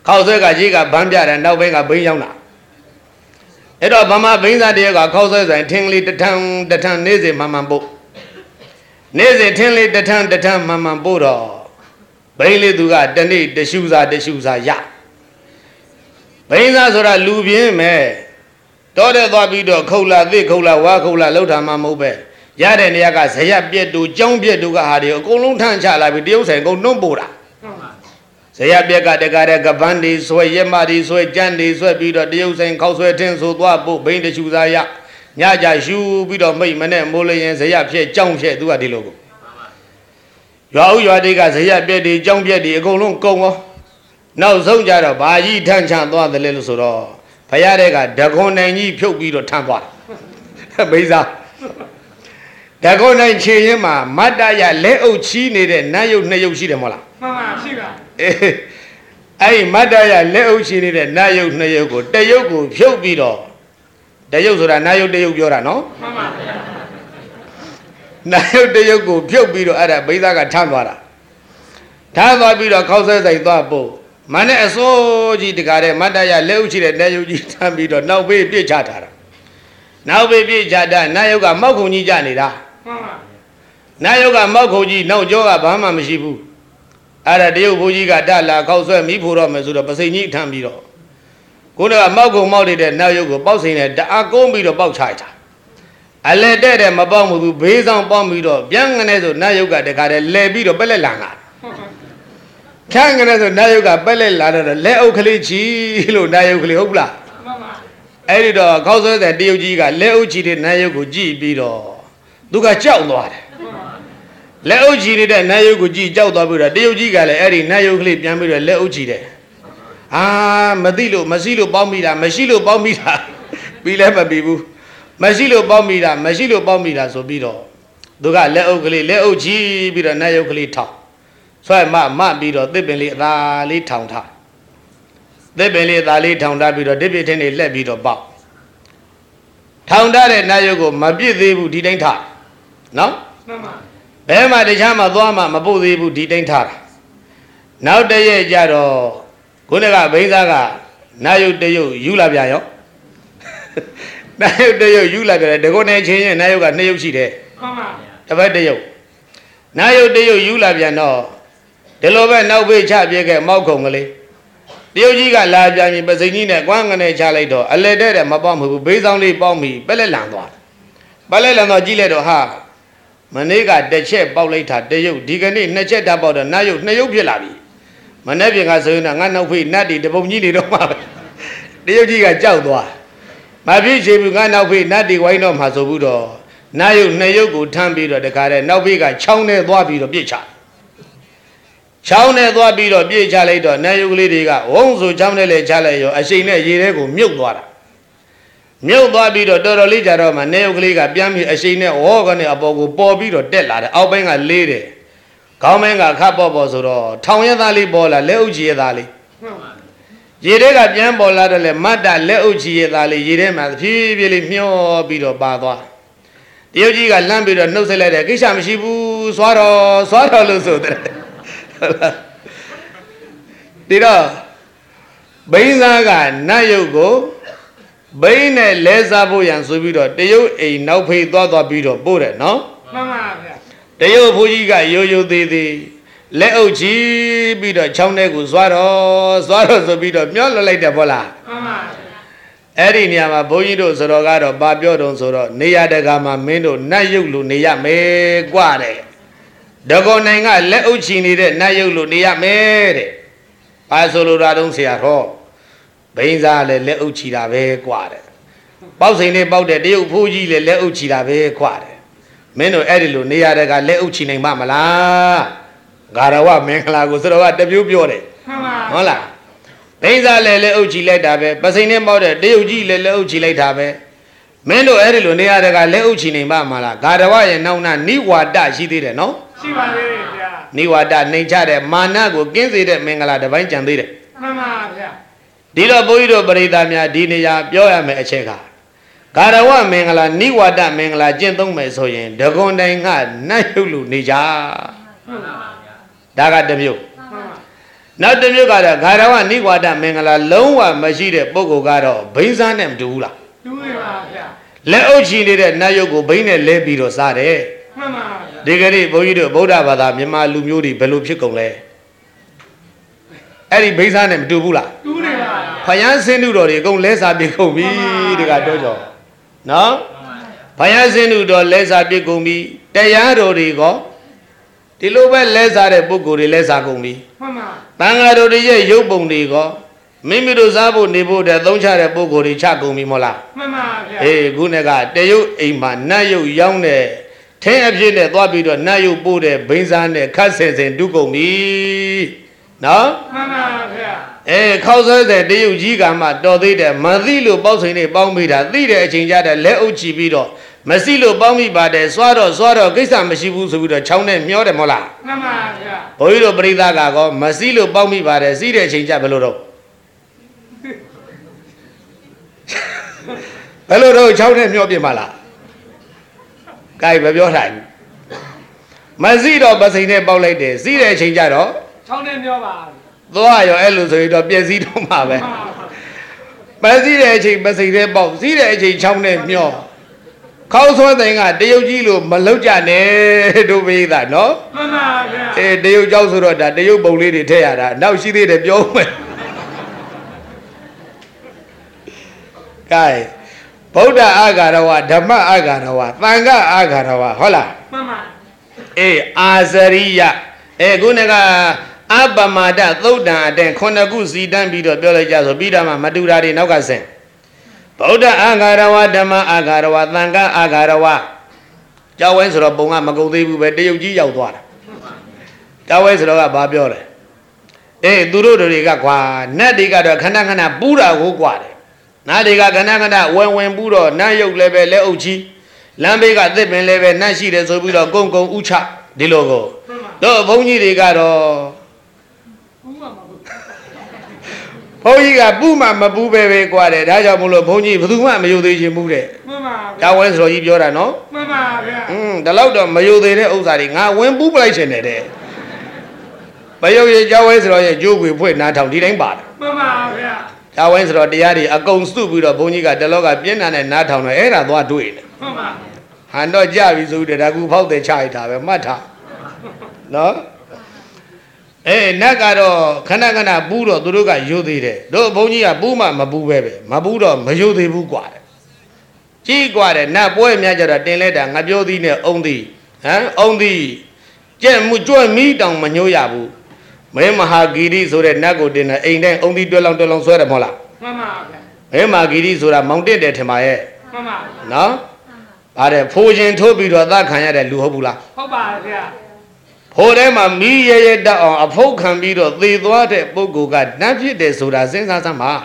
ခေါက်ဆွဲကကြီးကဗန်းပြတယ်နောက်ဘက်ကဘိန်းရောက်တာအဲ့တော့ဗမာဘိန်းသားတယောက်ကခေါက်ဆွဲဆိုင်ထင်းလေးတထန်တထန်နေစဉ်မှန်မှန်ပို့နေစဉ်ထင်းလေးတထန်တထန်မှန်မှန်ပို့တော့ဘိန်းလေးသူကတနေ့တရှူစာတရှူစာရဘိန်းသားဆိုတာလူပြင်းမဲ့တောတဲ့သွားပြီးတော့ခုတ်လာသိခုတ်လာဝါခုတ်လာလှုပ်တာမှမဟုတ်ပဲရတဲ့နေရာကဇရက်ပြက်တူကြောင်းပြက်တူကဟာတွေအကုန်လုံးထန့်ချလာပြီးတရုတ်ဆိုင်အကုန်နှုတ်ပို့တာဇရက်ပြက်ကတကားတဲ့ကပန်းတွေဆွဲရက်မတွေဆွဲကြမ်းတွေဆွဲပြီးတော့တရုတ်ဆိုင်ခောက်ဆွဲထင်းဆိုသွားပို့ဘိန်းတရှူစာရညကြရှူပြီးတော့မိတ်မနဲ့မိုးလျင်ဇရက်ဖြက်ကြောင်းဖြက်သူကဒီလိုကိုရွာဥရွာတွေကဇရက်ပြက်တွေကြောင်းပြက်တွေအကုန်လုံးကုန်ရောနောက်ဆုံးကြတော့ဘာကြီးထန့်ချသွားတယ်လဲလို့ဆိုတော့ဖရတဲ့ကဓကွန်နိုင်ကြီးဖြုတ်ပြီးတော့ထမ်းသွားတယ်ဘိစားဓကွန်နိုင်ခြေရင်းမှာမတ္တရလက်အုပ်ချီးနေတဲ့နတ်ရုပ်နှစ်ရုပ်ရှိတယ်မဟုတ်လားမှန်ပါရှိပါအေးအဲ့ဒီမတ္တရလက်အုပ်ချီးနေတဲ့နတ်ရုပ်နှစ်ရုပ်ကိုတရုပ်ကိုဖြုတ်ပြီးတော့တရုပ်ဆိုတာနတ်ရုပ်တရုပ်ပြောတာနော်မှန်ပါဗျာနတ်ရုပ်တရုပ်ကိုဖြုတ်ပြီးတော့အဲ့ဒါဘိစားကထမ်းသွားတာထမ်းသွားပြီးတော့ခောက်ဆွဲဆိုင်သွားပို့မနဲ့အစိုးကြီးတကားတဲ့မတ္တရလက်ဥရှိတဲ့နတ်ယုတ်ကြီးထမ်းပြီးတော့နောက်ဘေးပြစ်ချထားတာနောက်ဘေးပြစ်ချတာနတ်ယုတ်ကမောက်ခုံကြီးကြနေတာမှန်ပါနတ်ယုတ်ကမောက်ခုံကြီးနောက်ကျောကဘာမှမရှိဘူးအဲ့ဒါတရုတ်ဘိုးကြီးကတလာခောက်ဆွဲမိဖို့တော့မယ်ဆိုတော့ပစိန်ကြီးထမ်းပြီးတော့ကိုယ်ကမောက်ခုံမောက်နေတဲ့နတ်ယုတ်ကိုပေါက်စိန်နဲ့တအားကုန်းပြီးတော့ပေါက်ချတာအလဲတဲ့တဲ့မပေါက်မှုဘူးဘေးဆောင်ပေါက်ပြီးတော့ပြန်ငနေဆိုနတ်ယုတ်ကတကားတဲ့လဲပြီးတော့ပက်လက်လာတာခန့်ကနေဆိုနာယုတ်ကပက်လက်လာတော့လက်အုပ်ကလေးချီလို့နာယုတ်ကလေးဟုတ်လားမှန်ပါအဲ့ဒီတော့ခေါက်ဆွဲတဲ့တရုတ်ကြီးကလက်အုပ်ချီတဲ့နာယုတ်ကိုကြည့်ပြီးတော့သူကကြောက်သွားတယ်လက်အုပ်ချီနေတဲ့နာယုတ်ကိုကြည့်ကြောက်သွားပြီးတော့တရုတ်ကြီးကလည်းအဲ့ဒီနာယုတ်ကလေးပြန်ပြီးတော့လက်အုပ်ချီတယ်အာမသိလို့မရှိလို့ပေါင်းမိတာမရှိလို့ပေါင်းမိတာပြီးလည်းမပြီးဘူးမရှိလို့ပေါင်းမိတာမရှိလို့ပေါင်းမိတာဆိုပြီးတော့သူကလက်အုပ်ကလေးလက်အုပ်ချီပြီးတော့နာယုတ်ကလေးထောက်ဆွဲမမပြီးတော့သစ်ပင်လေးအသာလေးထောင်ထားသစ်ပင်လေးအသာလေးထောင်ထားပြီးတော့ဒီပြထင်းလေးလက်ပြီးတော့ပေါက်ထောင်ထားတဲ့နာယုတ်ကိုမပြစ်သေးဘူးဒီတိုင်းထားနော်မှန်ပါဘယ်မှာတခြားမှာသွားမှမပုတ်သေးဘူးဒီတိုင်းထားတာနောက်တရက်ကြတော့ခုနကဘိန်းသားကနာယုတ်တယုတ်ယူလာပြန်ရောနာယုတ်တယုတ်ယူလာပြန်တယ်ဒီကုန်းနေချင်းချင်းနာယုတ်ကနှစ်ယုတ်ရှိတယ်မှန်ပါတစ်ဖက်တယုတ်နာယုတ်တယုတ်ယူလာပြန်တော့ဒီလိုပဲနောက်ဘေးချပြေခဲ့မောက်ခုံကလေးတရုတ်ကြီးကလာပြန်ပြီးပစိန်ကြီးနဲ့ကွမ်းငနဲ့ချလိုက်တော့အလဲတဲ့တဲ့မပေါက်မဘူးဘေးဆောင်လေးပေါက်ပြီးပက်လက်လန်သွားပက်လက်လန်သွားကြည့်လိုက်တော့ဟာမနေ့ကတစ်ချက်ပေါက်လိုက်တာတရုတ်ဒီကနေ့နှစ်ချက်ဓာတ်ပေါက်တော့နတ်ရုပ်နှစ်ရုပ်ဖြစ်လာပြီမနေ့ပြင်ကဆိုရင်တော့ငါနောက်ဖေးနတ်တီတပုံကြီးနေတော့မှတရုတ်ကြီးကကြောက်သွားမဖြစ်ချေဘူးငါနောက်ဖေးနတ်တီဝိုင်းတော့မှဆိုဘူးတော့နတ်ရုပ်နှစ်ရုပ်ကိုထမ်းပြီးတော့တခါတည်းနောက်ဖေးကချောင်းနဲ့သွားပြီးတော့ပြစ်ချချောင်းနဲ့သွားပြီးတော့ပြေးချလိုက်တော့နတ်ယုတ်ကလေးတွေကဝုန်းဆိုချောင်းနဲ့လည်းချလိုက်ရောအရှိန်နဲ့ရေထဲကိုမြုပ်သွားတာမြုပ်သွားပြီးတော့တော်တော်လေးကြာတော့မှနတ်ယုတ်ကလေးကပြန်ပြီးအရှိန်နဲ့ဝေါကနေအပေါ်ကိုပေါ်ပြီးတော့တက်လာတယ်အောက်ပိုင်းကလေးတယ်ခေါင်းပိုင်းကခတ်ပေါ်ပေါ်ဆိုတော့ထောင်ရသားလေးပေါ်လာလက်အုပ်ချီရသားလေးရေထဲကပြန်ပေါ်လာတော့လေမတ်တာလက်အုပ်ချီရသားလေးရေထဲမှာဖြည်းဖြည်းလေးမျောပြီးတော့ပါသွားတရုတ်ကြီးကလမ်းပြီးတော့နှုတ်ဆက်လိုက်တယ်ကိစ္စမရှိဘူးသွားတော့သွားတော့လို့ဆိုတယ်ဒီတော့ဘိန်းသားကနတ်ရုပ်ကိုဘိန်းနဲ့လဲစားဖို့ရန်ဆိုပြီးတော့တရုတ်အိမ်နောက်ဖေးသွားသွားပြီးတော့ပို့တယ်နော်မှန်ပါဗျာတရုတ်ဘုန်းကြီးကရိုးရိုးသေးသေးလက်အုပ်ချီပြီးတော့ချောင်းထဲကိုသွားတော့သွားတော့ဆိုပြီးတော့မျောလွတ်လိုက်တယ်ပေါ့လားမှန်ပါအဲ့ဒီနေရာမှာဘုန်းကြီးတို့ဆိုတော့ကတော့ဘာပြောတုံးဆိုတော့နေရတကာမှာမင်းတို့နတ်ရုပ်လိုနေရမယ်กว่าတဲ့ဒဂောနိုင်ကလက်အုပ်ချီနေတဲ့နတ်ရုပ်လိုနေရမယ်တဲ့။ဘာဆိုလိုတာတုံးဆရာတော်ဘိန်းစားလည်းလက်အုပ်ချီတာပဲกว่าတဲ့။ပေါက်စိန်လေးပေါက်တဲ့တရုတ်ဖိုးကြီးလည်းလက်အုပ်ချီတာပဲกว่าတဲ့။မင်းတို့အဲ့ဒီလိုနေရတဲ့ကလက်အုပ်ချီနိုင်မှာမလား။ဂါရဝမင်္ဂလာကိုစတော်ကတပြိုးပြောတယ်။မှန်ပါဟုတ်လား။ဘိန်းစားလည်းလက်အုပ်ချီလိုက်တာပဲ။ပစိန်လေးပေါက်တဲ့တရုတ်ကြီးလည်းလက်အုပ်ချီလိုက်တာပဲ။မင်းတို့အဲ့ဒီလိုနေရတဲ့ကလက်အုပ်ချီနိုင်မှာမလား။ဂါရဝရဲ့နောက်နာနိဝါဒရှိသေးတယ်နော်။ရှိပါသေးတယ်ဗျာနိဝါဒနှိမ်ချတဲ့မာနကိုကင်းစေတဲ့မင်္ဂလာတစ်ပိုင်းကြံသေးတယ်မှန်ပါဗျာဒီတော့ဘုန်းကြီးတို့ပရိသတ်များဒီနေရာပြောရမယ်အချက်ကဂါရဝမင်္ဂလာနိဝါဒမင်္ဂလာကျင့်သုံးမယ်ဆိုရင်ဒဂွန်တိုင်ကနတ်ရုပ်လူနေကြမှန်ပါဗျာဒါကတစ်မျိုးနောက်တစ်မျိုးကတော့ဂါရဝနိဝါဒမင်္ဂလာလုံးဝမရှိတဲ့ပုဂ္ဂိုလ်ကတော့ဘိန်းစားနဲ့မတူဘူးလားတူပါဗျာလက်အုပ်ချီနေတဲ့နတ်ရုပ်ကိုဘိန်းနဲ့လဲပြီးတော့စားတယ်မှန်ပါဗျာဒီကနေ့ဘုန်းကြီးတို့ဗုဒ္ဓဘာသာမြန်မာလူမျိုးတွေဘယ်လိုဖြစ်ကုန်လဲအဲ့ဒီဘိန်းစားနဲ့မတူဘူးလားတူတယ်ပါဖယားစင်းတို့တော်တွေအကုန်လဲစားပြကုန်ပြီဒီကတော့ကြောနော်ဖယားစင်းတို့တော်လဲစားပြကုန်ပြီတရားတော်တွေကဒီလိုပဲလဲစားတဲ့ပုဂ္ဂိုလ်တွေလဲစားကုန်ပြီမှန်ပါတန်ဃာတော်တွေရဲ့ရုပ်ပုံတွေကမိမိတို့စားဖို့နေဖို့တဲ့သုံးချတဲ့ပုဂ္ဂိုလ်တွေချကုန်ပြီမဟုတ်လားမှန်ပါဗျာအေးခုနကတရုတ်အိမ်မှာနတ်ရုပ်ရောင်းတဲ့ထင်းအဖြစ်နဲ့သွားပြီးတော့နတ်ရုပ်ပို့တဲ့ဘိန်းစားနဲ့ခတ်ဆင်ဆင်တူးကုန်ပြီနော်မှန်ပါဗျာအဲခောက်ဆွဲတဲ့တရုတ်ကြီးကမှတော်သေးတယ်မသိလို့ပေါ့စိန်နဲ့ပေါင်းမိတာသိတဲ့အချိန်ကျတဲ့လက်အုပ်ချီပြီးတော့မရှိလို့ပေါင်းမိပါတယ်စွာတော့စွာတော့ကိစ္စမရှိဘူးဆိုပြီးတော့ချောင်းနဲ့မျောတယ်မဟုတ်လားမှန်ပါဗျာဘုန်းကြီးတို့ပရိသတ်ကကောမရှိလို့ပေါင်းမိပါတယ်စီးတဲ့အချိန်ကျဘယ်လိုတော့ဘယ်လိုတော့ချောင်းနဲ့မျောပြစ်ပါလားကဲမပြောနိုင်မရှိတော့ပစိန်နဲ့ပေါက်လိုက်တယ်စီးတဲ့အချိန်ကျတော့ချောင်းနဲ့မျောပါသွားရောအဲ့လိုဆိုရင်တော့ပြည့်စည်တော့မှာပဲမစီးတဲ့အချိန်ပစိန်နဲ့ပေါက်စီးတဲ့အချိန်ချောင်းနဲ့မျောခေါင်းဆွဲတဲ့ကတရုတ်ကြီးလို့မလောက်ကြနဲ့တို့ပိသနော်မှန်ပါဗျာအေးတရုတ်ကြောက်ဆိုတော့ဒါတရုတ်ပုံလေးတွေထည့်ရတာနောက်ရှိသေးတယ်ပြောမယ်ကဲဗုဒ္ဓအာဂါရဝဓမ္မအာဂါရဝသံဃအာဂါရဝဟုတ်လားမှန်ပါအေးအာဇရိယအဲခုနကအပမဒသုတ်တံအတဲ့ခုနှစ်ခုစီတန်းပြီးတော့ပြောလိုက်ကြဆိုပြီးတာမှမတူတာတွေနောက်ကဆင်ဗုဒ္ဓအာဂါရဝဓမ္မအာဂါရဝသံဃအာဂါရဝကြောက်ဝဲဆိုတော့ပုံကမကုန်သေးဘူးပဲတရုတ်ကြီးရောက်သွားတာကြောက်ဝဲဆိုတော့ကဘာပြောလဲအေးသူတို့တွေကကွာနတ်တွေကတော့ခဏခဏပူးတာကိုကွာတယ်နတ်တွေကခဏခဏဝင်ဝင်ပူးတော့နတ်ရုပ်လည်းပဲလက်အုပ်ကြီးလမ်းဘေးကသစ်ပင်လည်းပဲနတ်ရှိတယ်ဆိုပြီးတော့ကုန်းကုန်းဥချဒီလိုကိုတို့ဘုန်းကြီးတွေကတော့ဘုန်းကြီးကပူမှမပူပဲပဲကွာတယ်ဒါကြောင့်မလို့ဘုန်းကြီးဘယ်သူမှမယုံသေးချင်ဘူးတဲ့မှန်ပါဗျာကျောင်းဝဲဆိုတော်ကြီးပြောတာနော်မှန်ပါဗျာอืมဒီလောက်တော့မယုံသေးတဲ့ဥစ္စာတွေငါဝင်ပူးပလိုက်ချင်တယ်တဲ့မယုံရင်ကျောင်းဝဲဆိုတော်ရဲ့ကြိုးကွေဖွင့်နားထောင်ဒီတိုင်းပါတာမှန်ပါဗျာကျောင်းဝဲဆိုတော်တရားတွေအကုန်စုပြီးတော့ဘုန်းကြီးကတလောကပြင်းထန်တဲ့နားထောင်တယ်အဲ့ဒါသွားတွေ့တယ်မှန်ပါဟန်တော့ကြပြီဆိုတဲ့ဒါကူဖောက်တဲ့ချရတာပဲမှတ်ထားနော်အေးနတ်ကတော့ခဏခဏပူးတော့သူတို့ကယုတ်သေးတယ်တို့ဘုန်းကြီးကပူးမှမပူးပဲပဲမပူးတော့မယုတ်သေးဘူးကွာတဲ့ကြီးကွာတဲ့နတ်ပွဲများကြတော့တင်လဲတာငါပြောသည်နဲ့အုံသည်ဟမ်အုံသည်ကြက်မှုကြွမီးတောင်မညှိုးရဘူးမဲမဟာဂီရိဆိုတဲ့နတ်ကိုတင်တယ်အိမ်တိုင်းအုံသည်တွဲလောင်တွဲလောင်ဆွဲတယ်မဟုတ်လားမှန်ပါဗျာမဲမဟာဂီရိဆိုတာမောင်တက်တယ်ထင်ပါရဲ့မှန်ပါနော်ဗါတဲ့ဖိုးရှင်ထိုးပြီးတော့သတ်ခံရတဲ့လူဟုတ်ဘူးလားဟုတ်ပါဗျာဟိုထဲမှာမီးရဲရဲတက်အောင်အဖုတ်ခံပြီးတော့သေသွားတဲ့ပုဂ္ဂိုလ်ကနတ်ဖြစ်တယ်ဆိုတာစဉ်းစားစမ်းပါ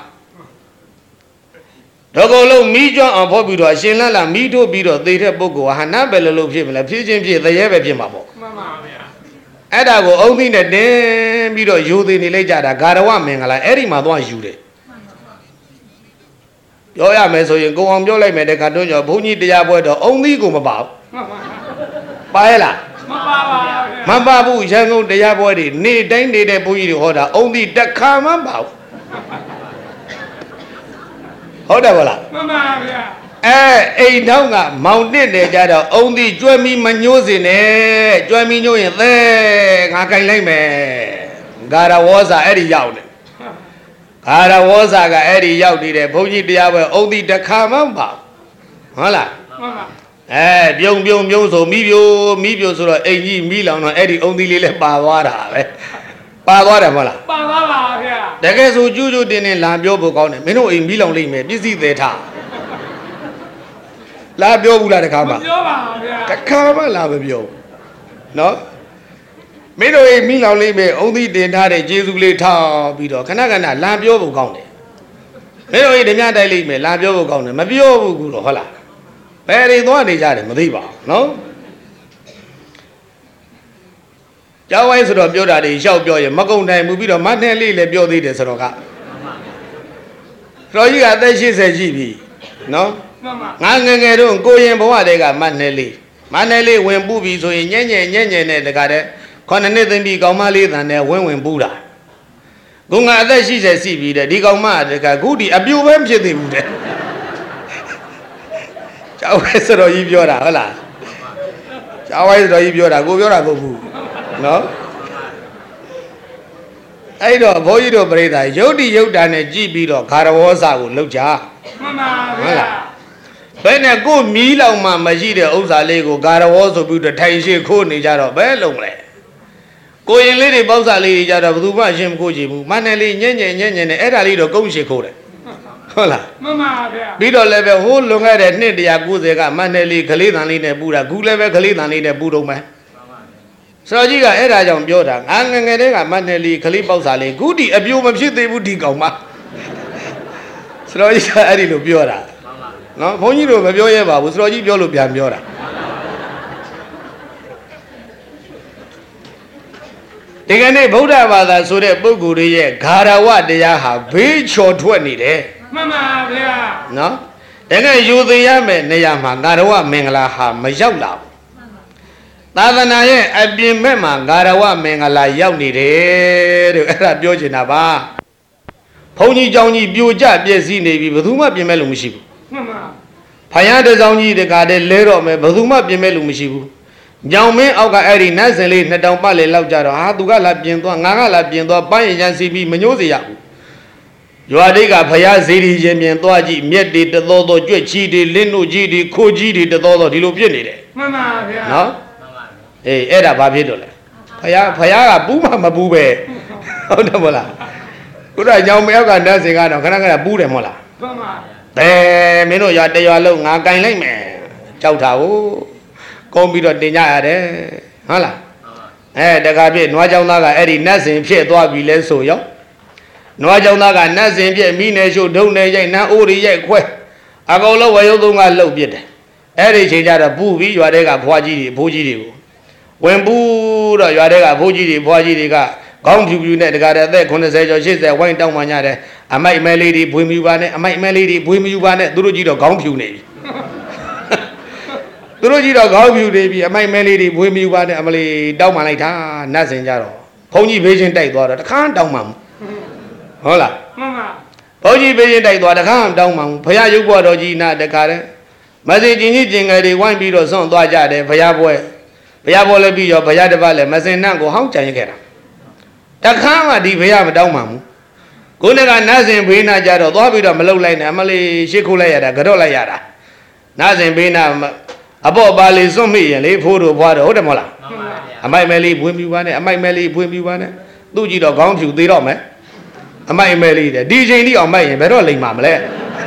တော့ကိုယ်လုံးမီးကျွမ်းအောင်ဖောက်ပြီးတော့အရှင်လတ်လာမီးထိုးပြီးတော့သေတဲ့ပုဂ္ဂိုလ်ဟာနတ်ပဲလို့လို့ဖြစ်မလဲဖြစ်ချင်းဖြစ်သရဲပဲဖြစ်မှာပေါ့မှန်ပါဗျာအဲ့ဒါကိုအုံသိနဲ့တင်းပြီးတော့ယူသေးနေလိုက်ကြတာဂါရဝမင်္ဂလာအဲ့ဒီမှာသွားယူတယ်ပြောရမယ်ဆိုရင်ကိုအောင်ပြောလိုက်မယ်တခါတော့ကျော်ဘုန်းကြီးတရားပွဲတော့အုံသိကိုမပါဘူးပါရဲ့လားမပါပါဘူးမပါဘူးရန်ကုန်တရားပွဲတွေနေတိုင်းနေတဲ့ဘုန်းကြီးတွေဟောတာအုံဒီတစ်ခါမှမပါဘူးဟုတ်တယ်ဗလားမှန်ပါဗျာအဲအိမ်ထောင်းကမောင်တစ်တယ်ကြတော့အုံဒီကျွဲမီမညှိုးစင်နဲ့ကျွဲမီညှိုးရင်သဲငါကင်လိုက်မယ်ဂါရဝေါစာအဲ့ဒီရောက်တယ်ဂါရဝေါစာကအဲ့ဒီရောက်နေတယ်ဘုန်းကြီးတရားပွဲအုံဒီတစ်ခါမှမပါဘူးဟုတ်လားမှန်ပါအဲပြုံပြုံပြုံဆိုမိပြိုမိပြိုဆိုတော့အိမ်ကြီးမိလောင်တော့အဲ့ဒီအုံသီးလေးလည်းပါသွားတာပဲပါသွားတယ်မဟုတ်လားပါသွားပါဗျာတကယ်ဆိုကျူးကျူးတင်းတင်းလာပြောဖို့ကောင်းတယ်မင်းတို့အိမ်မိလောင်လိမ့်မယ်ပြည့်စည်သေးထားလာပြောဘူးလားတခါမှမပြောပါဗျာတခါမှလာမပြောနော်မင်းတို့အိမ်မိလောင်လိမ့်မယ်အုံသီးတင်ထားတဲ့ကျေးဇူးလေးထားပြီးတော့ခဏခဏလာပြောဖို့ကောင်းတယ်မင်းတို့အိမ်ဓမြတိုက်လိမ့်မယ်လာပြောဖို့ကောင်းတယ်မပြောဘူးကူတော့ဟုတ်လားဘယ်တွေသွားနေကြတယ်မသိပါဘူးနော်ကျောင်းဝိုင်းဆိုတော့ပြောတာတွေရောက်ပြောရင်မကုံနိုင်ဘူးပြီးတော့မတ်နဲ့လေးလည်းပြောသေးတယ်ဆိုတော့ကတော်ကြီးကအသက်ရှစ်ဆယ်ရှိပြီနော်ငါငယ်ငယ်တော့ကိုရင်ဘဝတည်းကမတ်နဲ့လေးမတ်နဲ့လေးဝင်ပူပြီဆိုရင်ညံ့ညံ့ညံ့ညံ့နဲ့တကားတဲ့ခုနှစ်နှစ်သိမ့်ပြီးကောင်းမလေးတန်နဲ့ဝင်းဝင်ပူတာကိုငါအသက်ရှိစေရှိပြီးတဲ့ဒီကောင်မတကခုဒီအပြိုပဲဖြစ်သေးဘူးတဲ့ကျောင်းဝဲစတော်ကြီးပြောတာဟုတ်လားကျောင်းဝဲစတော်ကြီးပြောတာကိုပြောတာမဟုတ်ဘူးနော်အဲ့တော့ဘုန်းကြီးတို့ပြိဿာယုတ်တိယုတ်တာနဲ့ကြည်ပြီးတော့ခါရဝေါစာကိုလှုပ်ကြမှန်ပါဗျာဟုတ်လားဘယ်နဲ့ကိုမီးလောက်မှမရှိတဲ့ဥစ္စာလေးကိုခါရဝေါဆိုပြီးတော့ထိုင်ရှိခိုးနေကြတော့ဘယ်လုံးလဲကိုရင်လေးတွေပေါက်စာလေးတွေကြတော့ဘယ်သူမှရှင်းမခိုးကြည့်ဘူးမနဲ့လေးညံ့ညံ့ညံ့ညံ့နဲ့အဲ့ဒါလေးတော့ကုန်းရှိခိုးတယ်ဟုတ်လားမှန်ပါဗျာပြီးတော့လည်းပဲဟိုးလွန်ခဲ့တဲ့နှစ်တစ်ရာကိုးဆယ်ကမနဲ့လေးကလေးတန်လေးနဲ့ပူတာခုလည်းပဲကလေးတန်လေးနဲ့ပူတော့မယ်ဆရာကြီးကအဲ့ဒါကြောင့်ပြောတာငါငငယ်တည်းကမနဲ့လေးကလေးပေါက်စာလေးခုဒီအပြိုမဖြစ်သေးဘူးဒီကောင်မဆရာကြီးကအဲ့ဒီလိုပြောတာနော်ဘုန်းကြီးတို့မပြောရဲပါဘူးဆရာကြီးပြောလို့ပြန်ပြောတာဒီကနေ့ဗုဒ္ဓဘာသာဆိုတဲ့ပုဂ္ဂိုလ်တွေရဲ့ဂါရဝတရားဟာဘေးချော်ထွက်နေတယ်မှန်ပါဗျာနော်တကယ်ယူသေးရမယ်နေရာမှာဂါရဝမင်္ဂလာဟာမရောက်လာဘူးသာသနာရဲ့အပြင်ဘက်မှာဂါရဝမင်္ဂလာရောက်နေတယ်တဲ့အဲ့ဒါပြောချင်တာပါဘုန်းကြီးเจ้าကြီးပြိုကျပြည့်စည်နေပြီဘယ်သူမှပြင်မဲ့လို့မရှိဘူးမှန်ပါဖယားတစောင်းကြီးတကားတည်းလဲတော့မယ်ဘယ်သူမှပြင်မဲ့လို့မရှိဘူးညောင်မင်းအောက်ကအဲ့ဒီနတ်စင်လေးနှစ်တောင်ပတ်လေလောက်ကြတော့ဟာသူကလာပြင်သွားငါကလာပြင်သွားပန်းရန်စီပြီးမညှိုးစေရဘူးရွာတိတ်ကဖယားဇေဒီရင်ပြင်သွားကြည့်မြက်တွေတသောသောကြွက်ချီတွေလင်းတို့ကြီးတွေခိုးကြီးတွေတသောသောဒီလိုပြစ်နေတယ်မှန်ပါဗျာနော်အေးအဲ့ဒါဘာဖြစ်တော့လဲဖယားဖယားကပူးမှမပူးပဲဟုတ်တယ်မဟုတ်လားခုတော့ညောင်မင်းအောက်ကနတ်စင်ကတော့ခဏခဏပူးတယ်မဟုတ်လားမှန်ပါဘယ်မင်းတို့ရွာတရွာလုံးငါကင်လိုက်မယ်ကြောက်တာကိုကုန်းပြီးတော့တင်ကြရတယ်ဟုတ်လားအဲတခါပြည့်နွားเจ้าသားကအဲ့ဒီနတ်စင်ဖြစ်သွားပြီလဲဆိုရောနွားเจ้าသားကနတ်စင်ပြည့်မိနေရှုဒုံနေရိုက်နန်းအိုးရီရိုက်ခွဲအကောင်လုံးဝရုပ်သုံးကလှုပ်ပြစ်တယ်အဲ့ဒီချိန်ကျတော့ပူပြီးရွာတဲ့ကဖွားကြီးတွေဘိုးကြီးတွေကိုဝင်ပူတော့ရွာတဲ့ကဘိုးကြီးတွေဖွားကြီးတွေကခေါင်းဖြူဖြူနဲ့တခါတည်းအသက်eightyကျော်eightyဝိုင်းတောင်းမှညတယ်အမိုက်မဲလေးတွေဘွေးမြူပါနဲ့အမိုက်မဲလေးတွေဘွေးမြူပါနဲ့သူတို့ကြီးတော့ခေါင်းဖြူနေပြီသူတို့ကြီးတော့ခေါင်းဖြူနေပြီအမိုက်မဲလေးတွေဘွေးမြူပါနဲ့အမလေးတောင်းမှလိုက်တာနတ်စင်ကြတော့ဘုန်းကြီးဘေးချင်းတိုက်သွားတော့တခါတောင်းမှဟုတ်လားမှန်ပါဘုန်းကြီးဘေးချင်းတိုက်သွားတခါတောင်းမှဘုရားရုပ်ပေါ်တော်ကြီးနာတခါတည်းမစင်ချင်းကြီးကျင်ငယ်တွေဝိုင်းပြီးတော့ဆွန့်သွားကြတယ်ဘုရားပွဲဘုရားပွဲလည်းပြီးရောဘုရားတစ်ပတ်လည်းမစင်နှံ့ကိုဟောင်းကြံရခဲ့တာတခါမှဒီဘုရားမတောင်းမှဘူးကိုယ်ကနတ်စင်ဘေးနာကြတော့သွားပြီးတော့မလှုပ်လိုက်နဲ့အမလေးရှစ်ခိုးလိုက်ရတာကြော့လိုက်ရတာနတ်စင်ဘေးနာအပေါ့ပါလေးစွန့်မိရင်လေဖိုးတို့ဘွားတော့ဟုတ်တယ်မဟုတ်လားမှန်ပါဗျာအမိုက်မဲလေးဘွေးပြူပါနဲ့အမိုက်မဲလေးဘွေးပြူပါနဲ့သူ့ကြည့်တော့ခေါင်းဖြူသေးတော့မယ်အမိုက်မဲလေးတဲ့ဒီချိန်ကြီးအောင်မိုက်ရင်ဘယ်တော့လိမ်မှာမလဲ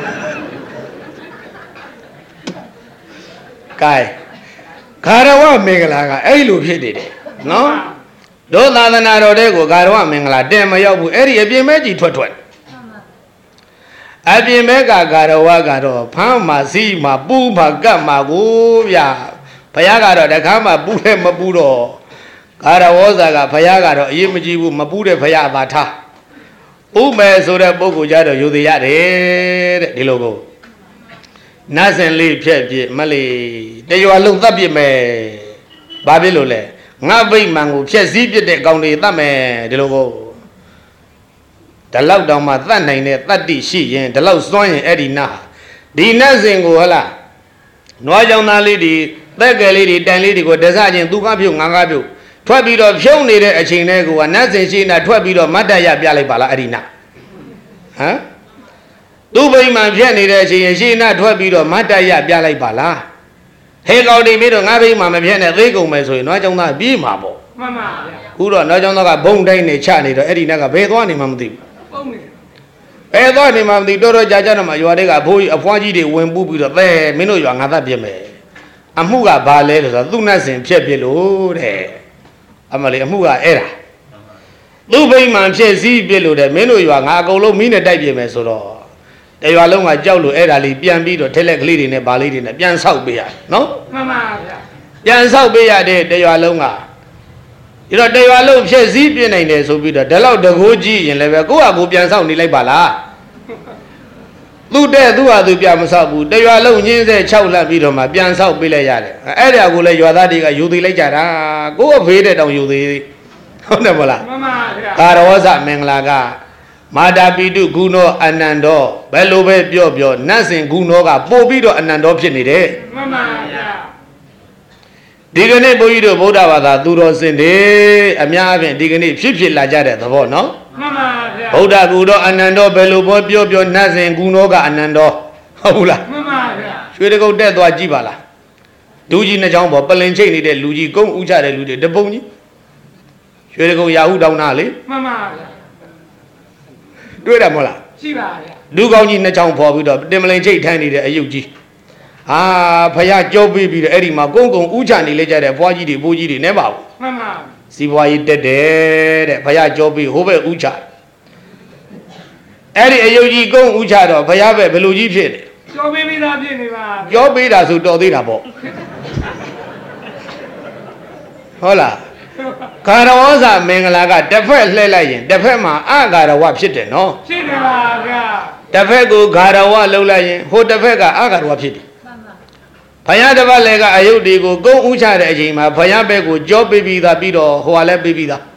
ကဲဂါရဝမင်္ဂလာကအဲ့လိုဖြစ်နေတယ်နော်တို့သာသနာတော်တဲ့ကိုဂါရဝမင်္ဂလာတင်မရောက်ဘူးအဲ့ဒီအပြင်မဲကြီးထွက်ထွက်အပြင်မဲကဂါရဝကတော့ဖမ်းမှစီးမှပူးမှကတ်မှကိုဗျာဘုရားကတော့တခါမှပူးတယ်မပူးတော့ဂါရဝဇာကဘုရားကတော့အရေးမကြီးဘူးမပူးတဲ့ဘုရားသာထားဥမယ်ဆိုတဲ့ပုဂ္ဂိုလ်ကြတော့ယူသေးရတယ်တဲ့ဒီလိုကိုနတ်စင်လေးဖြက်ပြစ်မလေးတရွာလုံးသတ်ပြစ်မယ်ဘာဖြစ်လို့လဲငါဗိမာန်ကိုဖြက်စည်းပြစ်တဲ့ကောင်တွေသတ်မယ်ဒီလိုကိုဒီလောက်တောင်မှသတ်နိုင်တဲ့တတ္တိရှိရင်ဒီလောက်စွန့်ရင်အဲ့ဒီနတ်ဒီနတ်စင်ကိုဟလားနွားကြောင်သားလေးတွေသက်ကလေးတွေတန်လေးတွေကိုတစချင်းသူကပြုတ်ငါကပြုတ်ထွက်ပြီးတော့ဖြုံးနေတဲ့အချိန်တည်းကနတ်စင်ရှိနေထွက်ပြီးတော့မတ်တရပြလိုက်ပါလားအဲ့ဒီနတ်ဟမ်သူ့ဗိမာန်ဖြက်နေတဲ့အချိန်ရှိနေထွက်ပြီးတော့မတ်တရပြလိုက်ပါလားဟဲကောင်တွေပြီးတော့ငါဗိမာန်မဖြက်နဲ့သေးကုန်မယ်ဆိုရင်နွားကြောင်သားပြေးမှာပေါ့မှန်ပါဗျာခုတော့နွားကြောင်သားကဘုံတိုင်းနေချနေတော့အဲ့ဒီနတ်ကဘယ်သွားနေမှမသိဘူးပုံနေဘယ်သွားနေမှမသိတော်တော်ကြာကြာတော့မှရွာတွေကဘိုးကြီးအဖွားကြီးတွေဝင်ပူးပြီးတော့သဲမင်းတို့ရွာငါသတ်ပြစ်မယ်အမှုကဘာလဲဆိုတော့သူ့နတ်စင်ဖြက်ပြစ်လို့တဲ့အမလေးအမှုကအဲ့ဒါသူ့ဗိမာန်ဖြက်စည်းပြစ်လို့တဲ့မင်းတို့ရွာငါအကုန်လုံးမီးနဲ့တိုက်ပြစ်မယ်ဆိုတော့တရွာလုံးကကြောက်လို့အဲ့ဒါလေးပြန်ပြီးတော့ထက်လက်ကလေးတွေနဲ့ဗာလေးတွေနဲ့ပြန်ဆောက်ပေးရနော်မှန်ပါဗျာပြန်ဆောက်ပေးရတဲ့တရွာလုံးကဒီတော့တရွာလုံးဖြက်စည်းပြစ်နိုင်တယ်ဆိုပြီးတော့ဒီလောက်တကိုးကြီးရင်လည်းပဲကိုယ့်ဟာကိုယ်ပြန်ဆောက်နေလိုက်ပါလားသူ့တဲ့သူ့ဟာသူပြန်မဆောက်ဘူးတရွာလုံးညင်းစဲ၆လပ်ပြီးတော့မှပြန်ဆောက်ပေးလိုက်ရတယ်အဲ့ဒါကိုလည်းရွာသားတွေကယူသေးလိုက်ကြတာကိုယ့်အဖေးတဲ့တောင်ယူသေးဟုတ်တယ်မလားမှန်ပါဗျာဂါရဝဇမင်္ဂလာက Mada Pidu Guno Anando, Belobe Biobio, Nasin Gunoga, Bobido Anando Pinide. Mamma. Digane Boido Bodavada, Duro Sinde, Amiaven, Digane, Chipi Lajade, the Bono. Mamma. Boda Gudo Anando, Belobo Biobio, Nasin Gunoga Anando. Hula. Mamma. Should I go dead or Jibala? Duji Najambo, Palenchini, the Luigi, go Uja, the Ludi, the Boni. Should I go Yahoo down alley? Mamma. Do it, Mola. Do go in the town for with a Demelanche Tanny, the Ayuji. Ah, Paya Joby, the Edima, Gongo, Ujani, Ledger, Boji, Boji, never. Mamma. See why it dead, Paya Joby, Hover Ucha. Eddie Ayuji, go Ucha, Paya, Beluji pit. Joby, Joby, that's who told it about. Hola. Karawaza Mengalaga, the first Lelayan, the Fema, I got a wap shit, no? The Fego, Garawa Lolayan, who the Vega, I got wap shit. Payadava Lega, Ayudigo, go Ucha Regima, Payabego, Joe baby the Bido, who I let baby the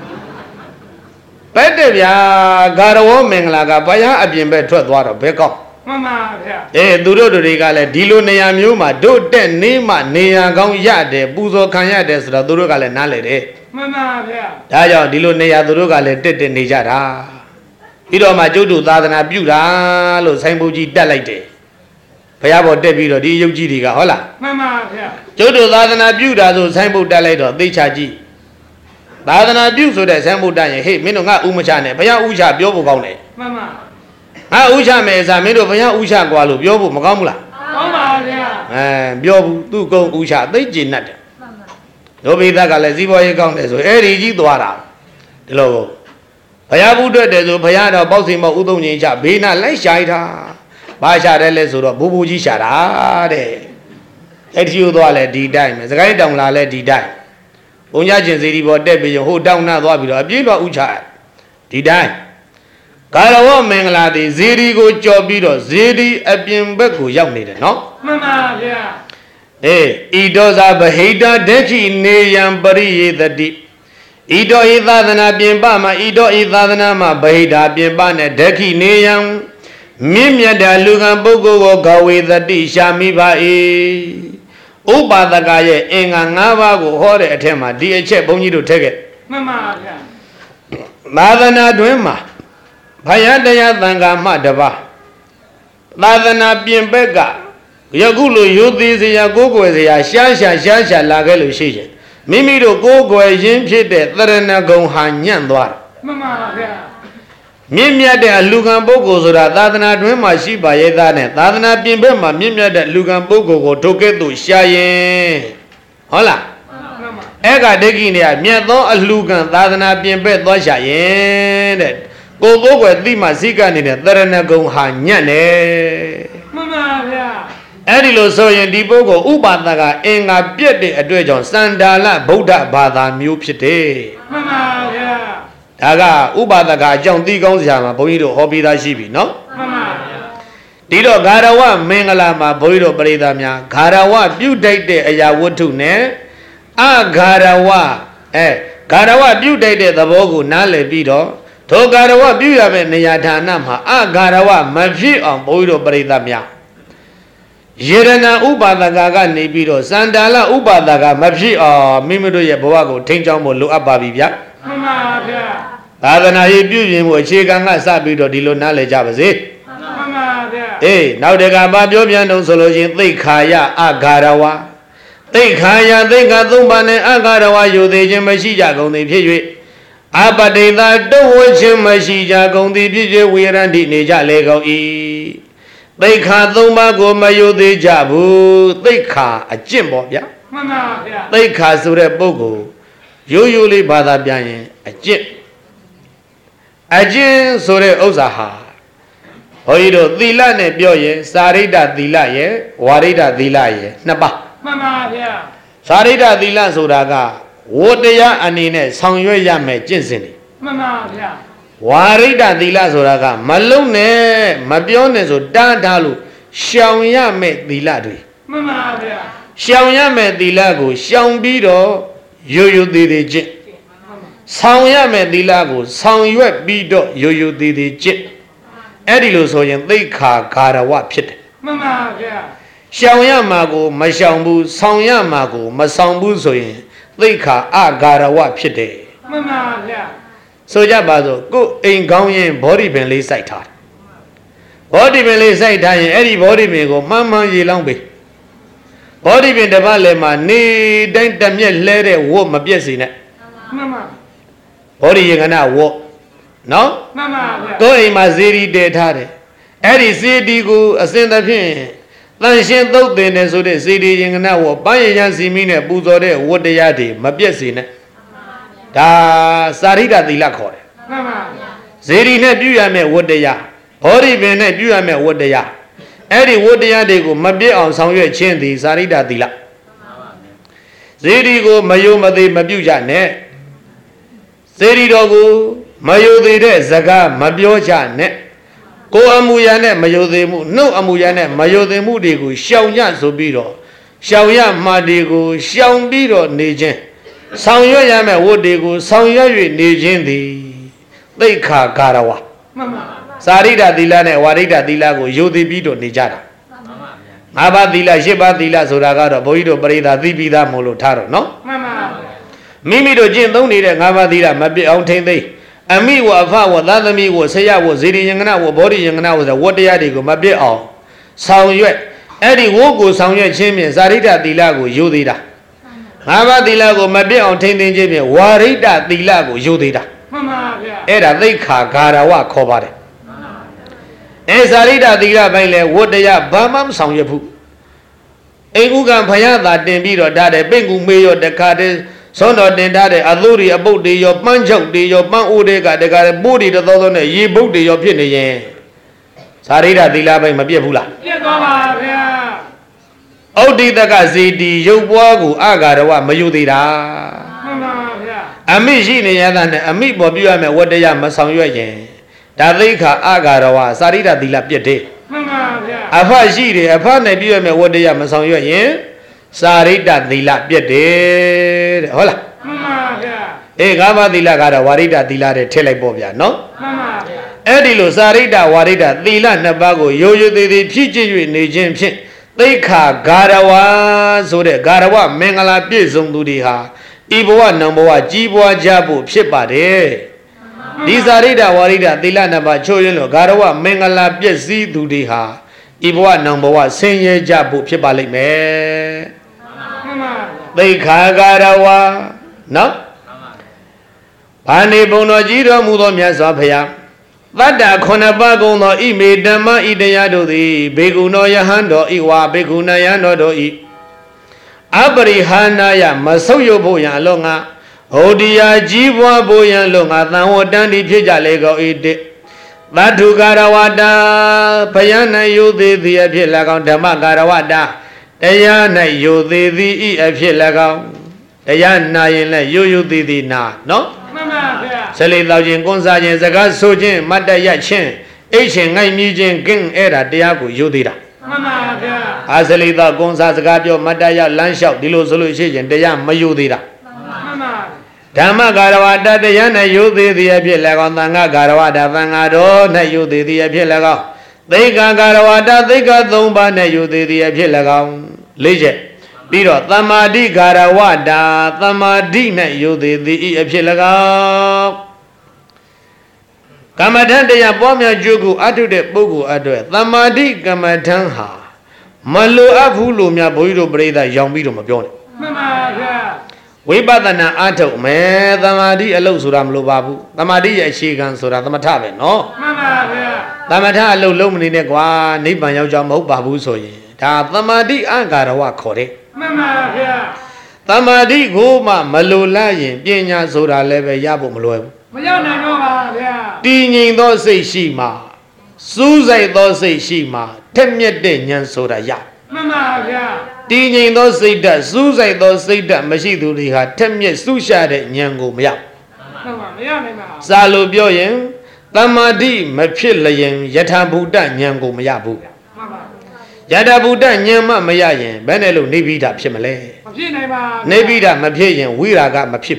Petevia, Garawa Mengalaga, Paya, I've been better water, Beko. Mamma, eh, Duro Regale, Dilo Neamuma, do ten Nima, Nea Gong Yade, Buzo Kanyades, the Durugale Nale. Mamma, Daya, Dilo Nea Durugale, Tete Nijara. Ido Majudu, Dadana Buda, Lo Sambuji Dalite. Payabo Debito, di Yujiga, hola. Mamma, Jodo Dadana Buda, Sambu Dalito, they charge. Dadana Buzo, the Sambu Danya, hey, Minunga Umachane, Paya Uja, Biobo Gone. Mamma. Ah, Uja Mesa, Mido Paya Uja Gualu, Biobo Magamula. And Biobu, do go Uja, they did not. No be that Galazibo account, so Eri Dwara. The logo. Payabu, the Payana, Bosimo Udonija, Bina, Lai Shaita. Basha Relesura, Bubuji Shara. Let you do let D dime, the guy down la let D dime. Unjajin Zibo Debbie, who down now, Abiba Uja. D dime. Karawa Mengla, the Zirigo Jobido, Ziri, Abimbeku, young lady, no? Mamma, yeah. Eh, Idoza Bahida, Deji, Nayam, Bari, the deep. Ido either than a bimbama, Ido either than a Bahida, Bimbana, Deki, Nayam, Mimia, the Lugan Bogo, go with the Disha Miba E. Uba the guy, Inga Nava, go hold it at him, dear Chep, only to take it. Mamma, yeah. Madana Dwima. Payadaya Danga Madaba Ladana Bimbega Yagulu, you this Yagogo is a Shasha Shasha Lagelu Shish. Mimi to go go a Jim Chit, Tharana go Hanyandwar. Mimia de Lugan Bogo, so that Dadana Dwima Shiba Yedane, Dadana Bimbema, Mimia de Lugan Bogo, took it to Shaye. Hola. Ega Deginia, Miato, a Lugan, Dadana Bimbe, Shaye. Go go with the Mazigan in a Tharanago Hanyane. Mamma, Adilo Soyan Dibogo, Ubataga, Enga Piete, a Dwejon, Sandala, Boda, Bada, Mupite. Mamma, Taga, Ubataga, John Digonzama, Boido, Hobida Shibi, no? Mamma, Dido Garawa, Mengalama, Boido, Bredamia, Garawa, you date a Yawutu, ne? Ah, Garawa, eh, Garawa, you date the Bogu, Nale Bido. Togarawa Buya Niyatanama, Ah Garawa, Mafi on Boido Bredamia. Yerana Ubadaga Nibido, Sandala Ubadaga, Mafi or Mimido Yaboago, Tinjamo Lu Ababia. Adana Buim was Chiganga Sabido Dilo Nale Javazi. Eh, now they got Babian solution, they Kaya, Ah Garawa. They Kaya, they got Zumbane, Ah Garawa, you the Jimashija on the Piju. Abade that don't watch him, Mashija, Gondi, Piju, we are and Nija Lego E. They can't do Mago Mayo de Jabu, they car a Jimbo, yeah? They cast to the Bogo. Usually Bada Bian, a Jim. A Jim Sore Ozaha. Oido Dilane Bioye, Sarida Dilaye, Warida Dilaye, Naba. Sarida Dila Suraga. What they are and in a song you yame, Jinsini. Mamma, Warida Dila Zoraga, Malone, Mabiones or Dandalu, Shawyame Diladi. Mamma, Shawyame Dilago, Shambido, you you did it. ဆောင်ရမယ်သီလကိုဆောင်ရွက်ပြီးတော့ရိုးရိုးသေးသေးကျင့်အဲ့ဒီလိုဆိုရင်သိက္ခာဂါရဝဖြစ်တယ်မှန်ပါဗျာရှောင်ရမှာကိုမရှောင်ဘူးဆောင်ရမှာကိုမဆောင်ဘူးဆိုရင်သိက္ခာအဂါရဝဖြစ်တယ်မှန်ပါဗျာဆိုကြပါစို့ကိုယ်အိမ်ကောင်းရင်ဘောဓိပင်လေးစိုက်ထားတယ်ဘောဓိပင်လေးစိုက်ထားရင်အဲ့ဒီဘောဓိပင်ကိုမှန်မှန်ရေလောင်းပေးဘောဓိပင်တစ်ပတ်လည်းမှာနေတိုင်းတမျက်လဲတဲ့ဝတ်မပြည့်စေနဲ့မှန်ပါဘောဓိယေကနာဝတ်နော်မှန်ပါဗျာကိုယ်အိမ်မှာဇေဒီတည်ထားတယ်အဲ့ဒီဇေဒီကိုအစဉ်သဖြင့်တန်ရှင်းသုတ်တင်တယ်ဆိုတဲ့ဇေဒီယေကနာဝတ်ပန်းရရန်စီမီနဲ့ပူဇော်တဲ့ဝတ်တရားတွေမပြည့်စေနဲ့ဒါစာရိတ္တသီလခေါ်တယ်မှန်ပါဗျာဇေဒီနဲ့ပြုရမယ်ဝတ်တရားဘောဓိပင်နဲ့ပြုရမယ်ဝတ်တရားအဲ့ဒီဝတ်တရားတွေကိုမပြည့်အောင်ဆောင်ရွက်ခြင်းသည်စာရိတ္တသီလဇေဒီကိုမယုံမသေးမပြုကြနဲ့ဇေဒီတော်ကိုမယုံသေးတဲ့စကားမပြောကြနဲ့ကိုယ်အမူအရာနဲ့မယုံသေးမှုနှုတ်အမူအရာနဲ့မယုံသေးမှုတွေကိုရှောင်ညဆိုပြီးတော့ရှောင်ရမှာတွေကိုရှောင်ပြီးတော့နေခြင်းဆောင်ရွက်ရမယ်ဝတ်တွေကိုဆောင်ရွက်၍နေခြင်းသည်သိက္ခာဂါရဝမှန်ပါစာရိတ္တသီလနဲ့ဝါရိတ္တသီလကိုယုံသိပြီးတော့နေကြတာမှန်ပါဗျာငါးပါးသီလရှစ်ပါးသီလဆိုတာကတော့ဘုန်းကြီးတို့ပရိသတ်သိပြီးသားမို့လို့ထားတော့နော်မှန်ပါမိမိတို့ကျင့်သုံးနေတဲ့ငါးပါးသီလမပြည့်အောင်ထိမ့်သိအမိဝအဖဝသသမီဝဆရာဝဇေဒီယင်္ဂနာဝဘောဓိယင်္ဂနာဝဆိုဝတ္တရားတွေကိုမပြည့်အောင်ဆောင်ရွက်အဲ့ဒီဝတ်ကိုဆောင်ရွက်ခြင်းဖြင့်စာရိတ္တသီလကိုယုံသေးတာငါးပါးသီလကိုမပြည့်အောင်ထိမ့်သိခြင်းဖြင့်ဝါရိတ္တသီလကိုယုံသေးတာမှန်ပါဗျာအဲ့ဒါသိက္ခာဂါရဝခေါ်ပါတယ်အဲစာရိတ္တသီလပိုင်းလဲဝတ္တရားဘာမှမဆောင်ရွက်ဘူးအိမ်ဥကံဖယားသာတင်ပြီးတော့ဒါတဲ့ပင့်ကူမေးရောတခါတည်းသွန်တော်တင်ထားတဲ့အသုတွေအပုတ်တွေရောပန်းချုပ်တွေရောပန်းအိုးတွေကတခါတည်းပိုးတွေတသောသောနဲ့ရေပုတ်တွေရောဖြစ်နေရင်စာရိတ္တသီလပိုင်းမပြတ်ဘူးလားပြတ်သွားပါဗျာဩဒိတကဇေတီရုပ်ပွားကိုအဂါရဝမယုသေးတာမှန်ပါဗျာအမိရှိနေရတဲ့နဲ့အမိပေါ်ပြရမယ်ဝတ္တရားမဆောင်ရွက်ရင်ဒါသိက္ခာအဂါရဝစာရိတ္တသီလပြတ်တယ်မှန်ပါဗျာအဖရှိတယ်အဖနဲ့ပြရမယ်ဝတ္တရားမဆောင်ရွက်ရင်စာရိတ္တသီလပြတ်တယ်တဲ့ဟုတ်လားမှန်ပါဗျာအေးငါးပါးသီလကတော့ဝါရိတ္တသီလတဲ့ထည့်လိုက်ပေါ့ဗျာနော်မှန်ပါဗျာအဲ့ဒီလိုစာရိတ္တဝါရိတ္တသီလနှစ်ပါးကိုရိုးရိုးသေးသေးဖြည့်ကျင့်၍နေခြင်းဖြင့်သိက္ခာဂါရဝဆိုတဲ့ဂါရဝမင်္ဂလာပြည့်စုံသူတွေဟာဤဘဝနံဘဝကြီးပွားကြဖို့ဖြစ်ပါတယ်ဒီစာရိတ္တဝါရိတ္တသီလနှစ်ပါးချိုးရင်းလို့ဂါရဝမင်္ဂလာပြည့်စည်သူတွေဟာဤဘဝနံဘဝဆင်းရဲကြဖို့ဖြစ်ပါလိမ့်မယ်သိက္ခာဂါရဝနော်ဘာနေဘုံတော်ကြီးတော်မူသောမြတ်စွာဘုရားသတ္တခုနှစ်ပါးကုံသောဣမေဓမ္မဣတရားတို့သည်ဘေကုဏောယဟန်တော်ဤဝါဘေကုဏယံတော်တို့ဤအပရိဟာနာယမဆုတ်ယုတ်ဖို့ရန်အလို့ငါဟောဒီယာကြီးပွားဖို့ရန်လို့ငါသံဝတ္တန်ဒီဖြစ်ကြလေကုန်ဤတသတ္ထုကာရဝတ္တဘယံ၌ယုသေးသည်အဖြစ်၎င်းဓမ္မကာရဝတ္တတရား၌ယုသေးသည်ဤအဖြစ်၎င်းတရားနာရင်လည်းယုယုသေးသည်နာနော်မှန်ပါဗျာဆလိတောက်ခြင်းကွန်စားခြင်းစကားဆိုခြင်းမတ်တရခြင်းအိတ်ခြင်းငိုက်မြည်ခြင်းကင်းအဲ့ဒါတရားကိုယုသေးတာမှန်ပါဗျာအာဆလိတောက်ကွန်စားစကားပြောမတ်တရလမ်းလျှောက်ဒီလိုဆိုလို့ရှိရင်တရားမယုသေးတာမှန်ပါဓမ္မကာရဝတ္တတရား၌ယုသေးသည်အဖြစ်၎င်းသံဃာကာရဝတ္တသံဃာတော်၌ယုသေးသည်အဖြစ်၎င်းသိက္ခာကာရဝတ္တသိက္ခာသုံးပါးနဲ့ယုသေးသည်အဖြစ်၎င်းလေးချက်ပြီးတော့သမ္မာဒိကာရဝတ္တသမ္မာဒိ၌ယုသေးသည်ဤအဖြစ်၎င်းကမ္မထံတရားပွားများကျိုးကိုအထုတဲ့ပုဂ္ဂိုလ်အတွက်သမ္မာဒိကမ္မထံဟာမလိုအပ်ဘူးလို့များဘုန်းကြီးတို့ပြိဿရောင်ပြီးတော့မပြောနဲ့မှန်ပါဗျာဝိပဿနာအထုတ်မယ်သမာဓိအလုပ်ဆိုတာမလိုပါဘူးသမာဓိရဲ့အခြေခံဆိုတာသမထပဲနော်မှန်ပါဗျာသမထအလုပ်လုံးမနေနဲ့ကွာနိဗ္ဗာန်ရောက်ကြမဟုတ်ပါဘူးဆိုရင်ဒါသမာဓိအဂါရဝခေါ်တယ်မှန်ပါဗျာသမာဓိကိုမှမလိုလားရင်ပညာဆိုတာလည်းပဲရဖို့မလွယ်ဘူးမရနိုင်တော့ပါဗျာတည်ငြိမ်သောစိတ်ရှိမှစူးစိုက်သောစိတ်ရှိမှထက်မြက်တဲ့ဉာဏ်ဆိုတာရမှန်ပါဗျာတည်ငြိမ်သောစိတ်ဓာတ်စူးစိုက်သောစိတ်ဓာတ်မရှိသူတွေဟာထက်မြက်စူးရှာတဲ့ဉာဏ်ကိုမရမှန်ပါမရနိုင်ပါဘူးစာလို့ပြောရင်သမာဓိမဖြစ်လျင်ယထာဘုဒ္ဓဉာဏ်ကိုမရဘူးမှန်ပါယထာဘုဒ္ဓဉာဏ်မှမရရင်ဘယ်နဲ့လို့နေဗိဓာဖြစ်မလဲမဖြစ်နိုင်ပါဘူးနေဗိဓာမဖြစ်ရင်ဝိရာဂမဖြစ်ဘူး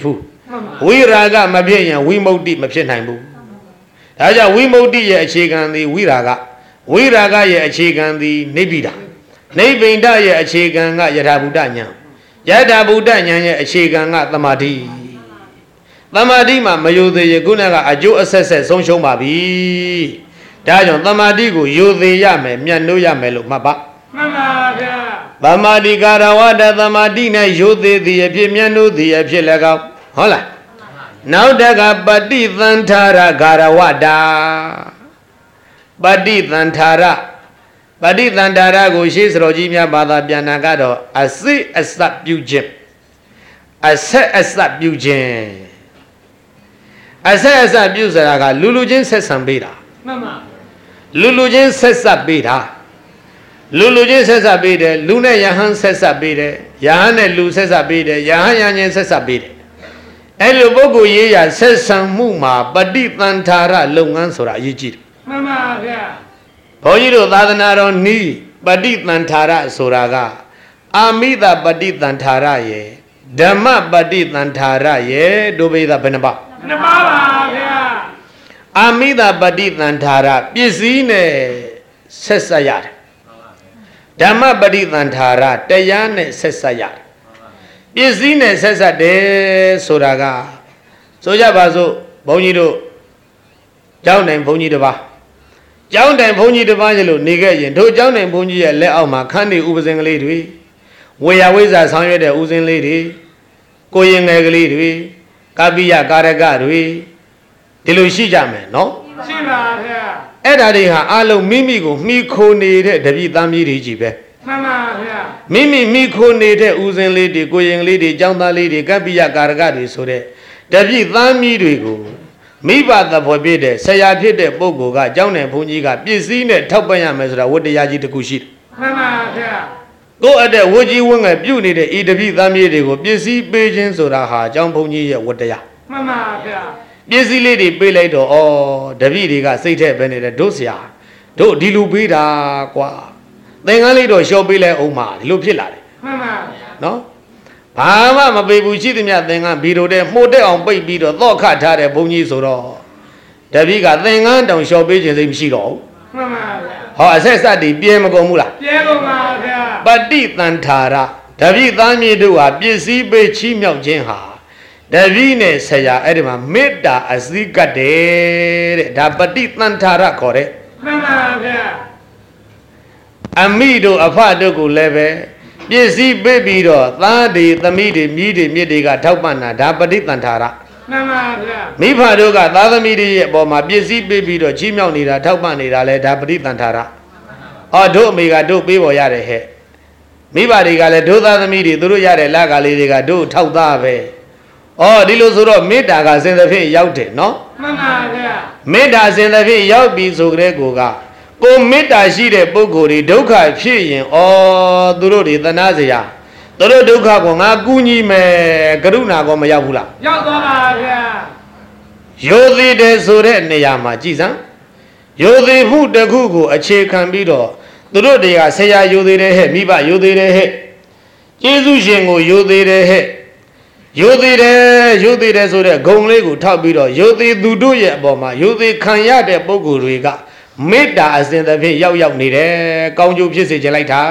ဝိရာဂမဖြစ်ရင်ဝိမု ക്തി မဖြစ်နိုင်ဘူးဒါကြောင့်ဝိမု ക്തി ရဲ့အခြေခံသည်ဝိရာဂဝိရာဂရဲ့အခြေခံသည်နိဗ္ဗိဒာနိဗ္ဗိန္ဒရဲ့အခြေခံကယထာဘူတဉာဏ်ယထာဘူတဉာဏ်ရဲ့အခြေခံကသမာဓိသမာဓိမှာမယိုသေးရခုနကအကျိုးအဆက်ဆက်ဆုံးရှုံးပါပြီဒါကြောင့်သမာဓိကိုယိုသေးရမယ်မြတ်နိုးရမယ်လို့မှတ်ပါမှန်ပါဗျာသမာဓိကာရဝတ္တသမာဓိနဲ့ယိုသေးသည်အဖြစ်မြတ်နိုးသည်အဖြစ်လည်းကောင်းဟုတ်လားနောက်တကပฏิသန္ထာရကာရဝတ္တာပฏิသန္ထာရပฏิသန္ထာရကိုရှေးစတော်ကြီးများဘာသာပြန်တာကတော့အစိအစပြုခြင်းအဆက်အစပြုခြင်းအဆက်အစပြုဆိုတာကလူလူချင်းဆက်ဆံပေးတာမှန်ပါလူလူချင်းဆက်ဆက်ပေးတာလူလူချင်းဆက်ဆက်ပေးတယ်လူနဲ့ယဟန်ဆက်ဆက်ပေးတယ်ယဟန်နဲ့လူဆက်ဆက်ပေးတယ်ယဟန်ယဟန်ချင်းဆက်ဆက်ပေးတယ်အဲ့လိုပုဂ္ဂိုလ်ရေးရဆက်ဆံမှုမှာပฏิသန္ထာရလုပ်ငန်းဆိုတာအရေးကြီးတယ်မှန်ပါဗျာဘုန်းကြီးတို့သာသနာတော်နီးပฏิသန္ထာရဆိုတာကအာမိတပฏิသန္ထာရရဲ့ဓမ္မပฏิသန္ထာရရဲ့ဒုဗေဒဘယ်နှပါနှစ်ပါးပါဗျာအာမိတပฏิသန္ထာရပစ္စည်းနဲ့ဆက်ဆက်ရတယ်ဓမ္မပฏิသန္ထာရတရားနဲ့ဆက်ဆက်ရတယ်ပစ္စည်းနဲ့ဆက်ဆက်တယ်ဆိုတာကဆိုကြပါစို့ဘုန်းကြီးတို့ကျောင်းတိုင်ဘုန်းကြီးတစ်ပါးကျောင်းတိုင်ဘုန်းကြီးတစ်ပါးရလို့နေခဲ့ရင်တို့ကျောင်းတိုင်ဘုန်းကြီးရဲ့လက်အောက်မှာခန်းနေဥပဇင်ကလေးတွေဝေယဝိဇ္ဇာဆောင်ရွက်တဲ့ဥစဉ်လေးတွေကိုရင်ငယ်ကလေးတွေကပိယကာရကတွေဒီလိုရှိကြမယ်နော်ရှိပါဗျာအဲ့ဒါတွေဟာအလုံးမိမိကိုမှီခိုနေတဲ့တပည့်သားမျိုးတွေကြီးပဲမှန်ပါဗျာမိမိမိခိုနေတဲ့ဥစဉ်လေးတွေကိုရင်လေးတွေကျောင်းသားလေးတွေကပိယကာရကတွေဆိုတဲ့တပည့်သားမျိုးတွေကိုမိဘသဘောပြည့်တဲ့ဆရာဖြစ်တဲ့ပုဂ္ဂိုလ်ကကျောင်းနယ်ဘုန်းကြီးကပစ္စည်းနဲ့ထောက်ပံ့ရမယ်ဆိုတာဝတ္တရားကြီးတစ်ခုရှိတယ်မှန်ပါဗျာကိုယ့်အတဲ့ဝတ်ကြီးဝတ်ငယ်ပြုတ်နေတဲ့ဤတပည့်သားမျိုးတွေကိုပစ္စည်းပေးခြင်းဆိုတာဟာကျောင်းဘုန်းကြီးရဲ့ဝတ္တရားမှန်ပါဗျာပစ္စည်းလေးတွေပေးလိုက်တော့ဩတပည့်တွေကစိတ်ထက်ပဲနေတဲ့တို့ဆရာတို့ဒီလူပေးတာကွာသင်္ကန်းလေးတော့လျှော့ပေးလိုက်အောင်ပါဒီလိုဖြစ်လာတယ်မှန်ပါဗျာနော်ဘာမှမပေးဘူးရှိသမျှသင်္ကန်းဘီရိုတဲ့မှုတ်တက်အောင်ပိတ်ပြီးတော့သော့ခတ်ထားတဲ့ဘုန်းကြီးဆိုတော့တပည့်ကသင်္ကန်းတောင်လျှော့ပေးခြင်းစိတ်မရှိတော့ဘူးမှန်ပါဗျာဟောအဆက်စတည်ပြဲမကုန်ဘူးလားပြဲကုန်ပါဗျာပฏิသန္ထာရတပည့်သားမြေတို့ဟာပစ္စည်းပေးချီးမြှောက်ခြင်းဟာတပည့်နဲ့ဆရာအဲ့ဒီမှာမေတ္တာအစည်းကတ်တယ်တဲ့ဒါပฏิသန္ထာရခေါ်တဲ့မှန်ပါဗျာအမိတို့အဖတို့ကိုလည်းပဲပစ္စည်းပေးပြီးတော့သားတွေသမီးတွေမြည်တွေမြစ်တွေကထောက်ပံ့တာဒါပฏิသန္ထာရမှန်ပါဗျာမိဖတို့ကသားသမီးတွေရဲ့အပေါ်မှာပစ္စည်းပေးပြီးတော့ချီးမြှောက်နေတာထောက်ပံ့နေတာလဲဒါပฏิသန္ထာရအော်တို့အမေကတို့ပေးပေါ်ရတယ်ဟဲ့မိဘတွေကလည်းတို့သားသမီးတွေသူတို့ရတဲ့လကလေးတွေကတို့ထောက်သားပဲအော်ဒီလိုဆိုတော့မေတ္တာကစင်သဖြင့်ရောက်တယ်နော်မှန်ပါဗျာမေတ္တာစင်သဖြင့်ရောက်ပြီဆိုကြတဲ့ကိုကကိုမေတ္တာရှိတဲ့ပုဂ္ဂိုလ်တွေဒုက္ခဖြစ်ရင်ဩသူတို့တွေသနာစရာသူတို့ဒုက္ခကိုငါကူညီမယ်ကရုဏာကောမရောက်ဘူးလားရောက်သွားပါဗျာရိုသေတယ်ဆိုတဲ့နေရာမှာကြည်စမ်းရိုသေမှုတစ်ခုကိုအခြေခံပြီးတော့သူတို့တွေကဆရာရိုသေတယ်ဟဲ့မိဘရိုသေတယ်ဟဲ့ကျေးဇူးရှင်ကိုရိုသေတယ်ဟဲ့ရိုသေတယ်ရိုသေတယ်ဆိုတဲ့ဂုံလေးကိုထောက်ပြီးတော့ရိုသေသူတို့ရဲ့အပေါ်မှာရိုသေခံရတဲ့ပုဂ္ဂိုလ်တွေကမေတ္တာအစဉ်သဖြင့်ရောက်ရောက်နေတယ်ကောင်းကျိုးဖြစ်စေချင်လိုက်တာ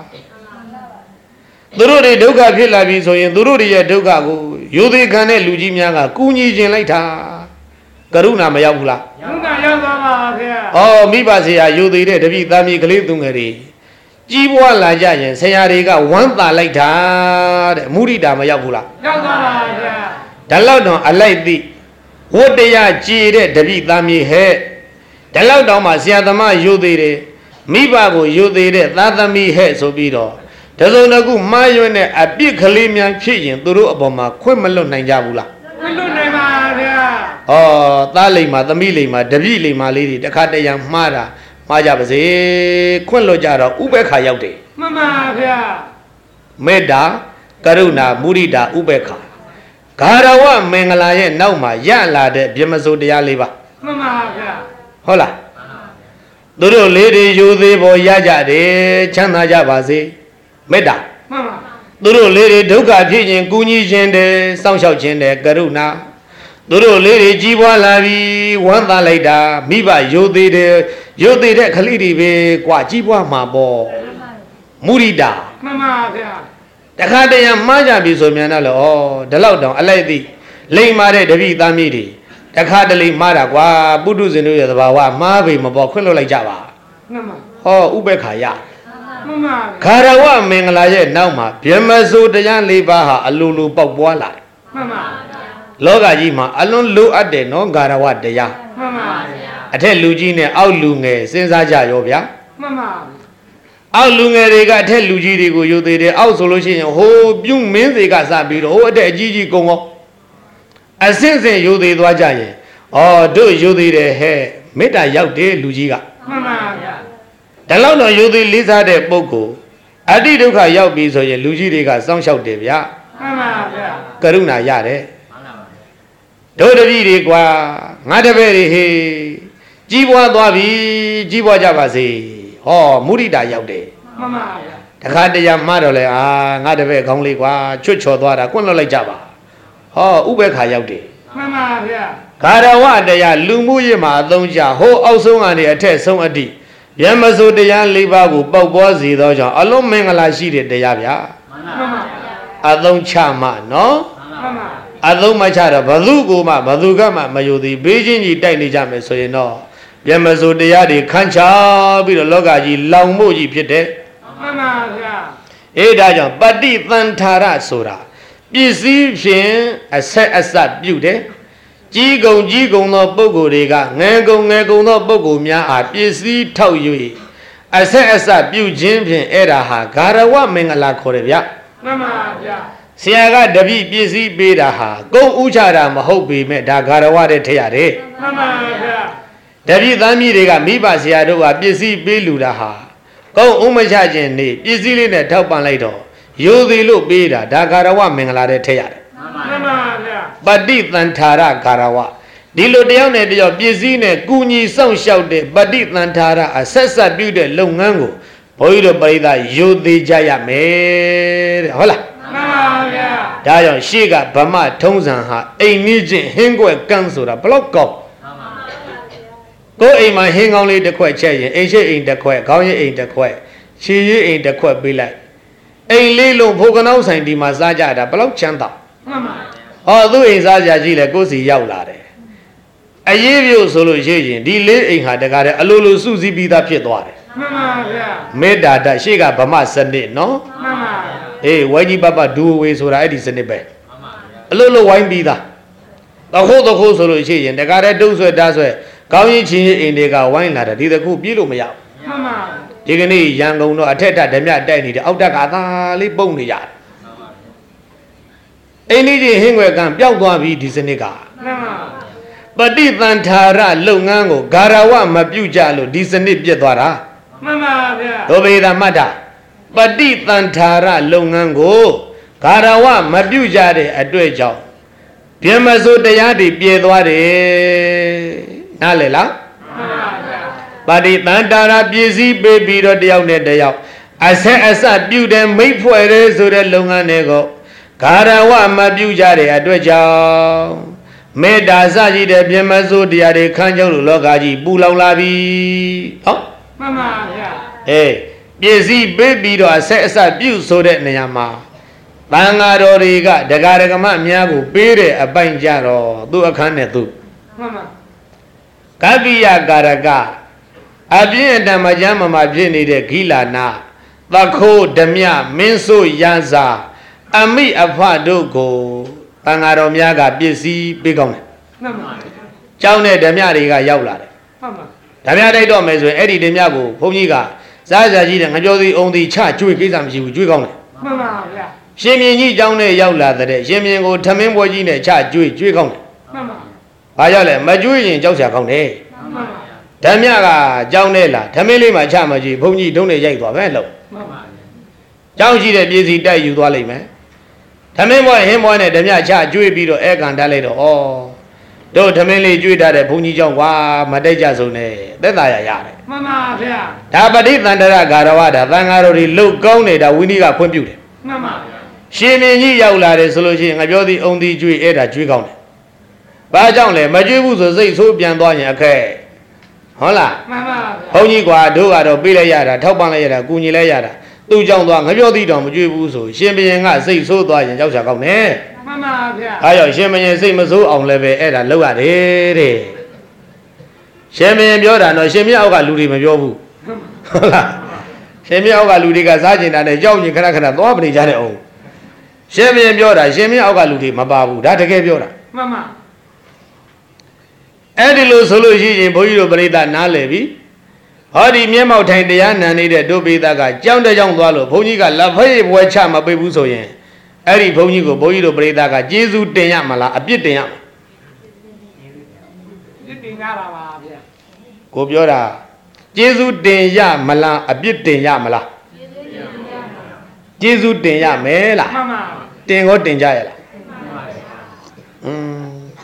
သူတို့တွေဒုက္ခဖြစ်လာပြီဆိုရင်သူတို့တွေရဲ့ဒုက္ခကိုရိုသေခံတဲ့လူကြီးများကကူညီခြင်းလိုက်တာကရုဏာမရောက်ဘူးလားကရုဏာရောက်သွားပါဗျာဩမိဘဆရာရိုသေတဲ့တပည့်သားမြေကလေးသူငယ်တွေကြီးပွားလာကြရင်ဆရာတွေကဝမ်းသာလိုက်တာတဲ့မုဒိတာမရောက်ဘူးလားရောက်သွားပါဗျာဒါလောက်တော့အလိုက်သိဝတ္တရားကြည်တဲ့တပည့်သားမြေဟဲ့ဒါလောက်တောင်မှဆရာသမားရိုသေတယ်မိဘကိုရိုသေတဲ့သားသမီးဟဲ့ဆိုပြီးတော့တစုံတစ်ခုမှားရွံ့တဲ့အပြစ်ကလေးများဖြစ်ရင်သူတို့အပေါ်မှာခွင့်မလွတ်နိုင်ကြဘူးလားခွင့်လွတ်နိုင်ပါဗျာဩသားလိမ္မာသမီးလိမ္မာတပည့်လိမ္မာလေးတွေတခါတရံမှားတာမှားကြပါစေခွင့်လွတ်ကြတော့ဥပေက္ခရောက်တယ်မှန်ပါဗျာမေတ္တာကရုဏာမုဒိတာဥပေက္ခဂါရဝမင်္ဂလာရဲ့နောက်မှာရလာတဲ့ဗြဟ္မစိုးတရားလေးပါမှန်ပါဗျာဟုတ်လားသူတို့လေးတွေယူသေးပေါ်ရကြတယ်ချမ်းသာကြပါစေမေတ္တာမှန်ပါသူတို့လေးတွေဒုက္ခဖြစ်ရင်ကူညီခြင်းတယ်စောင့်ရှောက်ခြင်းတယ်ကရုဏာသူတို့လေးတွေကြီးပွားလာပြီးဝမ်းသာလိုက်တာမိဘရိုသေတယ်ရိုသေတဲ့ခလေးတွေပဲကွာကြီးပွားမှာပေါ့မုရိတာမှန်ပါဗျာတခါတည်းရမှားကြပြီဆိုမြန်တော့လေဩဒီလောက်တောင်အလိုက်သိလိမ့်မာတဲ့တပိသားမိတွေတခါတလေမှားတာကွာပုထုဇဉ်တို့ရဲ့သဘာဝမှားပေမပေါ်ခွင့်လွှတ်လိုက်ကြပါမှန်ပါဟောဥပေက္ခာယမှန်ပါခါရဝမင်္ဂလာရဲ့နောက်မှာဗြဟ္မစိုတရား၄ပါးဟာအလိုလိုပေါက်ပွားလာတယ်မှန်ပါလောကကြီးမှာအလွန်လိုအပ်တယ်နော်ဂါရဝတရားမှန်ပါဗျာအထက်လူကြီးနဲ့အောက်လူငယ်စဉ်းစားကြရောဗျာမှန်ပါအောက်လူငယ်တွေကအထက်လူကြီးတွေကိုယူသေးတယ်အောက်ဆိုလို့ရှိရင်ဟိုပြုံးမင်းတွေကစပြီးတော့ဟိုအထက်အကြီးကြီးကုံကောအစင်းစင်ယူသေးသွားကြရင်အော်တို့ယူသေးတယ်ဟဲ့မေတ္တာရောက်တယ်လူကြီးကမှန်ပါဗျာဒါလောက်တော့ယူသေးလေးစားတဲ့ပုဂ္ဂိုလ်အတ္တိဒုက္ခရောက်ပြီဆိုရင်လူကြီးတွေကစောင့်ရှောက်တယ်ဗျာမှန်ပါဗျာကရုဏာရတယ်တို့တပည့်တွေကွာငါတပည့်တွေဟေးကြီးပွားသွားပြီကြီးပွားကြပါစေဟောမုရိဒာရောက်တယ်မှန်ပါဗျာတခါတရမှားတော့လေအာငါတပည့်ခေါင်းလေးကွာချွတ်ချော်သွားတာကွန့်လွတ်လိုက်ကြပါဟောဥပေက္ခာရောက်တယ်မှန်ပါဗျာဂါရဝတရားလူမှုရေးမှာအသုံးချဟိုအောက်ဆုံးကနေအထက်ဆုံးအတိယမဆိုတရား၄ပါးကိုပေါက်ပွားစေသောကြောင့်အလုံးမင်္ဂလာရှိတဲ့တရားဗျာမှန်ပါဗျာအသုံးချမှနော်မှန်ပါအသုံးမချတော့ဘသူကိုမှဘသူကမှမယုံသည်ဘေးချင်းကြီးတိုက်နေကြမယ်ဆိုရင်တော့ယမဆိုတရားတွေခန်းချပြီးတော့လောကကြီးလောင်မို့ကြီးဖြစ်တယ်မှန်ပါဗျာအေးဒါကြောင့်ပฏิသင်္ထာရဆိုတာပစ္စည်းဖြင့်အဆက်အစပ်ပြုတယ်ကြီးကုံကြီးကုံသောပုဂ္ဂိုလ်တွေကငယ်ကုံငယ်ကုံသောပုဂ္ဂိုလ်များအားပစ္စည်းထောက်၍အဆက်အစပ်ပြုခြင်းဖြင့်အဲ့ဒါဟာဂါရဝမင်္ဂလာခေါ်တယ်ဗျမှန်ပါဗျာဆရာကတပည့်ပစ္စည်းပေးတာဟာကုန်းဥချတာမဟုတ်ပေမဲ့ဒါဂါရဝတဲ့ထည့်ရတယ်မှန်ပါဗျာတပည့်သားမီးတွေကမိဘဆရာတို့ကပစ္စည်းပေးလူတာဟာကုန်းဥမချခြင်းနေပစ္စည်းလေးနဲ့ထောက်ပံ့လိုက်တော့ယူသည်လို့ပေးတာဒါဂါရဝမင်္ဂလာတဲ့ထည့်ရတယ်မှန်ပါဗျာပฏิသင်္ထာရဂါရဝဒီလိုတယောက်နဲ့တယောက်ပစ္စည်းနဲ့ကုညီစောင့်ရှောက်တဲ့ပฏิသင်္ထာရအဆက်ဆက်ပြုတဲ့လုပ်ငန်းကိုဘုန်းကြီးတို့ပရိသတ်ယူသေးကြရမယ်တဲ့ဟုတ်လားမှန်ပါဗျာဒါကြောင့်ရှေ့ကဗမာထုံးစံဟာအိမ်နည်းချင်းဟင်းကွက်ကန်းဆိုတာဘလောက်ကောင်းမှန်ပါဗျာကိုယ်အိမ်မှာဟင်းကောင်းလေးတစ်ခွက်ချက်ရင်အိမ်ရှိအိမ်တစ်ခွက်ခေါင်းရည်အိမ်တစ်ခွက်ခြေရည်အိမ်တစ်ခွက်ပေးလိုက်အိမ်လေးလုံးဖိုကနောက်ဆိုင်ဒီမှာစားကြတာဘလောက်ချမ်းသာမှန်ပါဟောသူ့အိမ်စားကြကြီးလေကိုယ်စီရောက်လာတယ်အရေးပြုဆိုလို့ရှိရင်ဒီလေးအိမ်ဟာတကားတဲ့အလိုလိုစုစည်းပြီးသားဖြစ်သွားတယ်မှန်ပါဗျာမေတ္တာတရှေ့ကဗမာစနစ်နော်မှန်ပါအေးဝိုင်းကြီးပပဒူဝေဆိုတာအဲ့ဒီစနစ်ပဲမှန်ပါအလိုလိုဝိုင်းပြီးသားတခုတခုဆိုလို့ရှိရင်တကားတဲ့တုံးဆွဲတားဆွဲကောင်းရင်ချင်းရင်အိမ်တွေကဝိုင်းလာတယ်ဒီတခုပြေးလို့မရဘူးမှန်ပါဒီကနေ့ရန်ကုန်တော့အထက်ထဓမြတိုက်နေတယ်အောက်တက်ကသာလေးပုံနေရတယ်အိမ်လေးချင်းဟင်းွယ်ကံပျောက်သွားပြီဒီစနစ်ကမှန်ပါပฏิသင်္ထာရလုပ်ငန်းကိုဂါရဝမပြုတ်ကြလို့ဒီစနစ်ပြတ်သွားတာမှန်ပါဗျာဒုဗေဒမတ္တပฏิသင်္ထာရလုပ်ငန်းကိုဂါရဝမပြုတ်ကြတဲ့အတွေ့အကြောင်းဗြဟ္မစိုတရားတွေပြည့်သွားတယ်နားလည်လားမှန်ပါဗျာပฏิသင်္ထာရပြည့်စည်ပေးပြီးတော့တယောက်နဲ့တယောက်အဆက်အစပ်ပြုတဲ့မိတ်ဖွဲ့ရဲဆိုတဲ့လုပ်ငန်းတွေကိုဂါရဝမပြုတ်ကြတဲ့အတွက်ကြောင့်မေတ္တာစရှိတဲ့ဗြဟ္မစိုတရားတွေခန်းကျုံလို့လောကကြီးပူလောင်လာပြီဟောမှန်ပါဗျာအေးပစ္စည်းပေးပြီးတော့အဆက်အစပ်ပြုဆိုတဲ့နေရာမှာသံဃာတော်တွေကဒကာဒကမအများကိုပေးတဲ့အပိုင်ကြတော့သူ့အခန်းနဲ့သူမှန်ပါကပ္ပိယကာရကအပြင်းအတန်မကြမ်းမမဖြစ်နေတဲ့ဂိလာနာသခိုးဓမြမင်းဆိုရန်စာအမိအဖတို့ကိုသံဃာတော်များကပစ္စည်းပေးကောင်းတယ်မှန်ပါကျောင်းနဲ့ဓမြတွေကရောက်လာတယ်မှန်ပါဓမြတိုက်တော့မယ်ဆိုရင်အဲ့ဒီဓမြကိုဘုန်းကြီးကစားစားကြီးတဲ့ငကြောစီအောင်စီချကျွေးကိစ္စမရှိဘူးကျွေးကောင်းတယ်မှန်ပါဗျာရှင်မြင်းကြီးကျောင်းနဲ့ရောက်လာတဲ့ရှင်မြင်းကိုထမင်းပွဲကြီးနဲ့ချကျွေးကျွေးကောင်းတယ်မှန်ပါဘာကြောင့်လဲမကျွေးရင်ကြောက်စရာကောင်းတယ်မှန်ပါဓမြကကျောင်းနဲ့လာထမင်းလေးမှချမကြည့်ဘုန်းကြီးဒုံးနဲ့ရိုက်သွားပဲလို့မှန်ပါကျောင်းရှိတဲ့ပြည်စီတိုက်ယူသွားလိမ့်မယ်ထမင်းပွဲဟင်းပွဲနဲ့ဓမြချကျွေးပြီးတော့အဲကန်တက်လိုက်တော့ဩတို့ထမင်းလေးကျွေးထားတဲ့ဘုန်းကြီးကျောင်းကွာမတိတ်ကြဆုံးနဲ့သက်သာရရတယ်မှန်ပါဗျာဒါပဋိသန္တရဂါရဝဒါသံဃာတော်တွေလုတ်ကောင်းနေတာဝိနည်းကဖွင့်ပြတယ်မှန်ပါဗျာရှင်မင်းကြီးရောက်လာတယ်ဆိုလို့ရှိရင်ငါပြောသည်အုံဒီကျွေးအဲ့ဒါကျွေးကောင်းတယ်ဘာကြောင့်လဲမကျွေးဘူးဆိုစိတ်ဆိုးပြန်သွားရင်အခက်ဟုတ်လားမှန်ပါဗျာဘုန်းကြီးကွာတို့ကတော့ပြေးလိုက်ရတာထောက်ပံ့လိုက်ရတာကူညီလိုက်ရတာသူ့ကြောင့်သွားငါပြောသည်တော့မကျွေးဘူးဆိုရှင်ဘရင်ကစိတ်ဆိုးသွားရင်ရောက်ချကောင်းတယ်မှန်ပါဗျာအဲကြောင့်ရှင်ဘရင်စိတ်မဆိုးအောင်လည်းပဲအဲ့ဒါလုပ်ရတယ်တဲ့ရှင်ဘရင်ပြောတာတော့ရှင်မြတ်အောက်ကလူတွေမပြောဘူးဟုတ်လားရှင်မြတ်အောက်ကလူတွေကစားကျင်တာနဲ့ကြောက်ရင်ခဏခဏသွားမနေကြတဲ့အောင်ရှင်ဘရင်ပြောတာရှင်မြတ်အောက်ကလူတွေမပါဘူးဒါတကယ်ပြောတာမှန်ပါအဲ့ဒီလိုဆိုလို့ရှိရင်ဘုန်းကြီးတို့ပြိဿနားလည်ပြီဟောဒီမျက်မှောက်ထိုင်တရားနံနေတဲ့တို့ပိသကကြောင်းတကြောင်းသွားလို့ဘုန်းကြီးကလက်ဖက်ပွဲချမပေးဘူးဆိုရင်အဲ့ဒီဘုန်းကြီးကိုဘုန်းကြီးတို့ပြိသကကျေးဇူးတင်ရမလားအပြစ်တင်ရမလားပြစ်တင်ရပါပါဗျာကိုပြောတာကျေးဇူးတင်ရမလားအပြစ်တင်ရမလားကျေးဇူးတင်ရမယ်လားမှန်ပါတင်ကိုတင်ကြရလားอืม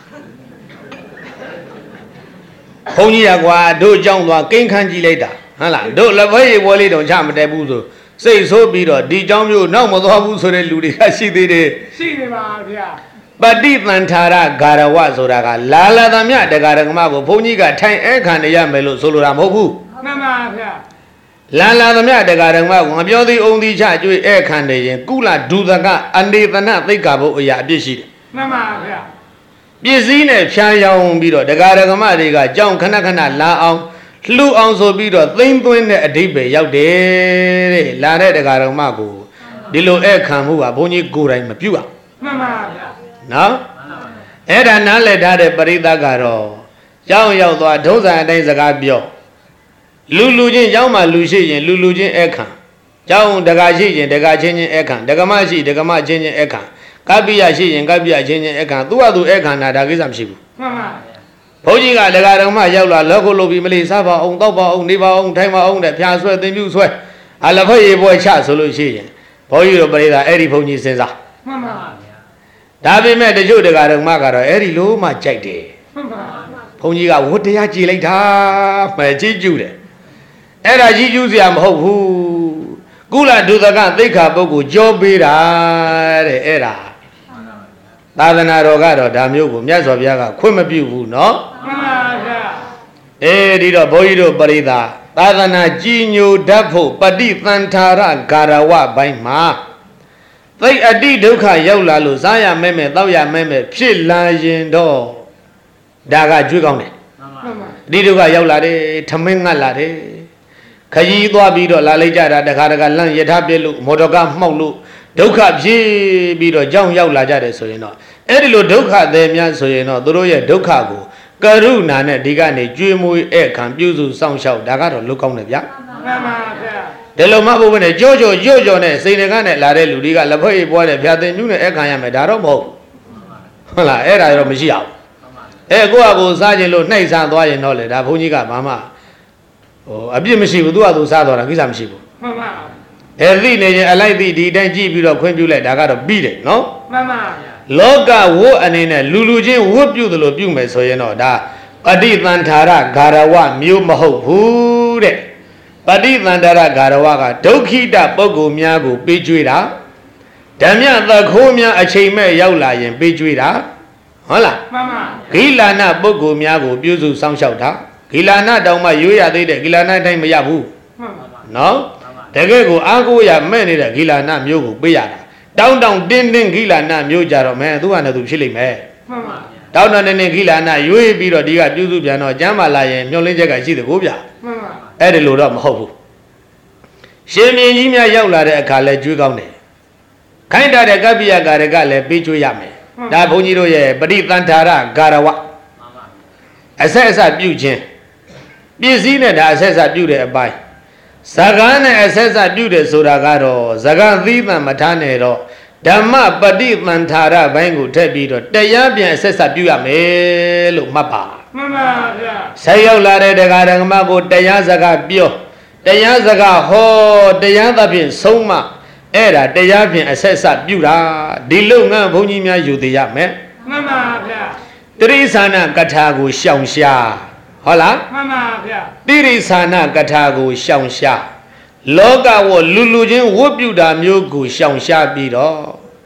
ဘုန်းကြီးကကွာတို့ကြောင်းသွားကိန်းခန်းကြည့်လိုက်တာဟုတ်လားတို့လက်ဖက်ရည်ပွဲလေးတော့ချမတက်ဘူးဆိုစိတ်ဆိုးပြီးတော့ဒီကြောင်းမျိုးနောက်မသွားဘူးဆိုတဲ့လူတွေကရှိသေးတယ်ရှိနေပါဗျာပฏิသင်္ထာရဂါရဝဆိုတာကလာလာသမျှတဂါရကမကိုဘုန်းကြီးကထိုင်အခန့်နေရမယ်လို့ဆိုလိုတာမဟုတ်ဘူးမှန်ပါဗျာလာလာသမျှတဂါရကမကိုငါပြောသည်အောင်သည်ချကျွေးအခန့်နေရင်ကုလဒုသကအနေသနသိက္ခာဘုတ်အရာအပြစ်ရှိတယ်မှန်ပါဗျာပစ္စည်းနဲ့ဖြန်းရောင်းပြီးတော့ဒကာဒကမတွေကကြောင်းခဏခဏလာအောင်လှူအောင်ဆိုပြီးတော့သိမ့်သွင်းတဲ့အဓိပ္ပာယ်ရောက်တယ်တဲ့လာတဲ့ဒကာဒကမကိုဒီလိုအဲ့ခံမှုကဘုန်းကြီးကိုယ်တိုင်မပြုတ်အောင်မှန်ပါဗျာနော်အဲ့ဒါနားလည်ထားတဲ့ပရိသတ်ကတော့ကြောင်းရောက်သွားဒုစံအတိုင်းစကားပြောလူလူချင်းရောက်မှလူရှိရင်လူလူချင်းအဲ့ခံကြောင်းဒကာရှိရင်ဒကာချင်းချင်းအဲ့ခံဒကမရှိဒကမချင်းချင်းအဲ့ခံကပ္ပိယရှိရင်ကပ္ပိယချင်းချင်းအခါသူ့ဟာသူအခါနာဒါကိစ္စမရှိဘူးမှန်ပါဘုန်းကြီးကဒကာတော်မရောက်လာလောကုလို့ပြီးမလေးစားပါအောင်တောက်ပါအောင်နေပါအောင်ထိုင်ပါအောင်တဲ့ဖြာဆွဲသင်ပြုဆွဲအလဖက်ရေပွဲချဆိုလို့ရှိရင်ဘုန်းကြီးတို့ပြိဿအဲ့ဒီဘုန်းကြီးစဉ်းစားမှန်ပါဒါပေမဲ့တချို့ဒကာတော်မကတော့အဲ့ဒီလိုမှကြိုက်တယ်မှန်ပါဘုန်းကြီးကဝတ်တရားကြည်လိုက်တာပဲကြည်ကျူးတယ်အဲ့ဒါကြည်ကျူးစရာမဟုတ်ဘူးကုလဒုသကသိက္ခာပုဂ္ဂိုလ်ကြောပေးတာတဲ့အဲ့ဒါသာသနာတော်ကတော့ဒါမျိုးကိုမြတ်စွာဘုရားကခွင့်မပြုဘူးเนาะမှန်ပါဗျာအဲဒီတော့ဘုန်းကြီးတို့ပရိသတ်သာသနာကြီးညိုတတ်ဖို့ပฏิသင်္ထာရဂါရဝဘိုင်းမှာသိအတိဒုက္ခရောက်လာလို့စားရမဲမဲတောက်ရမဲမဲဖြစ်လာရင်တော့ဒါကကြွေးကောင်းတယ်မှန်ပါအတိဒုက္ခရောက်လာတယ်ထမင်းငတ်လာတယ်ခကြီးသွားပြီးတော့လာလိုက်ကြတာတခါတခါလန့်ယထာပြစ်လို့မော်တော်ကားမှောက်လို့ဒုက္ခဖြစ်ပြီးတော့ကြောင်းရောက်လာကြတယ်ဆိုရင်တော့အဲ့ဒီလိုဒုက္ခသည်များဆိုရင်တော့သူတို့ရဲ့ဒုက္ခကိုကရုဏာနဲ့ဒီကနေကြွေးမွေးဧခံပြုစုစောင့်ရှောက်ဒါကတော့လုကောင်းတယ်ဗျာမှန်ပါဗျာဒီလိုမှဘုရားနဲ့ကြောကြောကြောကြောနဲ့စိန်တွေကနဲ့လာတဲ့လူတွေကလက်ဖက်ရည်ပွားတဲ့ဖြာသိမ်ညူးနဲ့ဧခံရမယ်ဒါတော့မဟုတ်ဟုတ်လားအဲ့ဒါတော့မရှိအောင်အဲကိုယ့်အကိုစားခြင်းလို့နှိုက်စားသွားရင်တော့လေဒါဘုန်းကြီးကဘာမှဟိုအပြစ်မရှိဘူးသူကသူစားသွားတာကိစ္စမရှိဘူးမှန်ပါအဲ့ဒီနေရင်အလိုက်သိဒီတိုင်းကြည့်ပြီးတော့ခွင့်ပြုလိုက်ဒါကတော့ပြီးတယ်နော်မှန်ပါဗျာလောကဝတ်အနေနဲ့လူလူချင်းဝတ်ပြုသလိုပြုမယ်ဆိုရင်တော့ဒါပฏิသင်္ထာရဂါရဝမျိုးမဟုတ်ဘူးတဲ့ပฏิသင်္ထာရဂါရဝကဒုက္ခိတပုဂ္ဂိုလ်များကိုပေးကျွေးတာဓမ္မသခိုးများအချိန်မဲ့ရောက်လာရင်ပေးကျွေးတာဟုတ်လားမှန်ပါဂိလာနပုဂ္ဂိုလ်များကိုပြုစုစောင့်ရှောက်တာဂိလာနတောင်မှရွေးရသေးတယ်ဂိလာနတိုင်းမရဘူးမှန်ပါနော်တကယ်ကိုအားကိုးရမဲ့နေတဲ့ဂိလာနမျိုးကိုပေးရတာတောင်းတောင်းတင်းတင်းဂိလာနမျိုးကြတော့မယ်သူကလည်းသူဖြစ်လိမ့်မယ်မှန်ပါတောင်းတောင်းတင်းတင်းဂိလာနရွေးပြီးတော့ဒီကပြုစုပြန်တော့ကျမ်းမာလာရင်မျောလင်းချက်ကရှိတယ်ကိုဗျာမှန်ပါအဲ့ဒီလိုတော့မဟုတ်ဘူးရှင်မြင်းကြီးများရောက်လာတဲ့အခါလဲကျွေးကောင်းတယ်ခိုင်းတာတဲ့ကပ္ပိယကာရကလည်းပေးကျွေးရမယ်ဒါဘုန်းကြီးတို့ရဲ့ပฏิသင်္ထာရဂါရဝအဆက်အစပြုခြင်းပစ္စည်းနဲ့ဒါအဆက်အစပြုတဲ့အပိုင်းဇဂန်နဲ့အဆက်ဆက်ပြုတယ်ဆိုတာကတော့ဇဂန်သီးသံမထားနဲ့တော့ဓမ္မပฏิသင်္ထာရဘိုင်းကိုထည့်ပြီးတော့တရားပြန်အဆက်ဆက်ပြုရမယ်လို့မှတ်ပါမှန်ပါဗျာဆက်ရောက်လာတဲ့တရားဓမ္မကိုတရားစကားပြောတရားစကားဟောတရားသဖြင့်ဆုံးမအဲ့ဒါတရားဖြင့်အဆက်ဆက်ပြုတာဒီလုပ်ငန်းဘုန်းကြီးများယူသေးရမယ်မှန်ပါဗျာတိရိစ္ဆာနကထာကိုရှောင်ရှားဟုတ်လားမှန်ပါဗျာတိရိစ္ဆာနကထာကိုရှောင်ရှားလောကဝလူလူချင်းဝတ်ပြုတာမျိုးကိုရှောင်ရှားပြီးတော့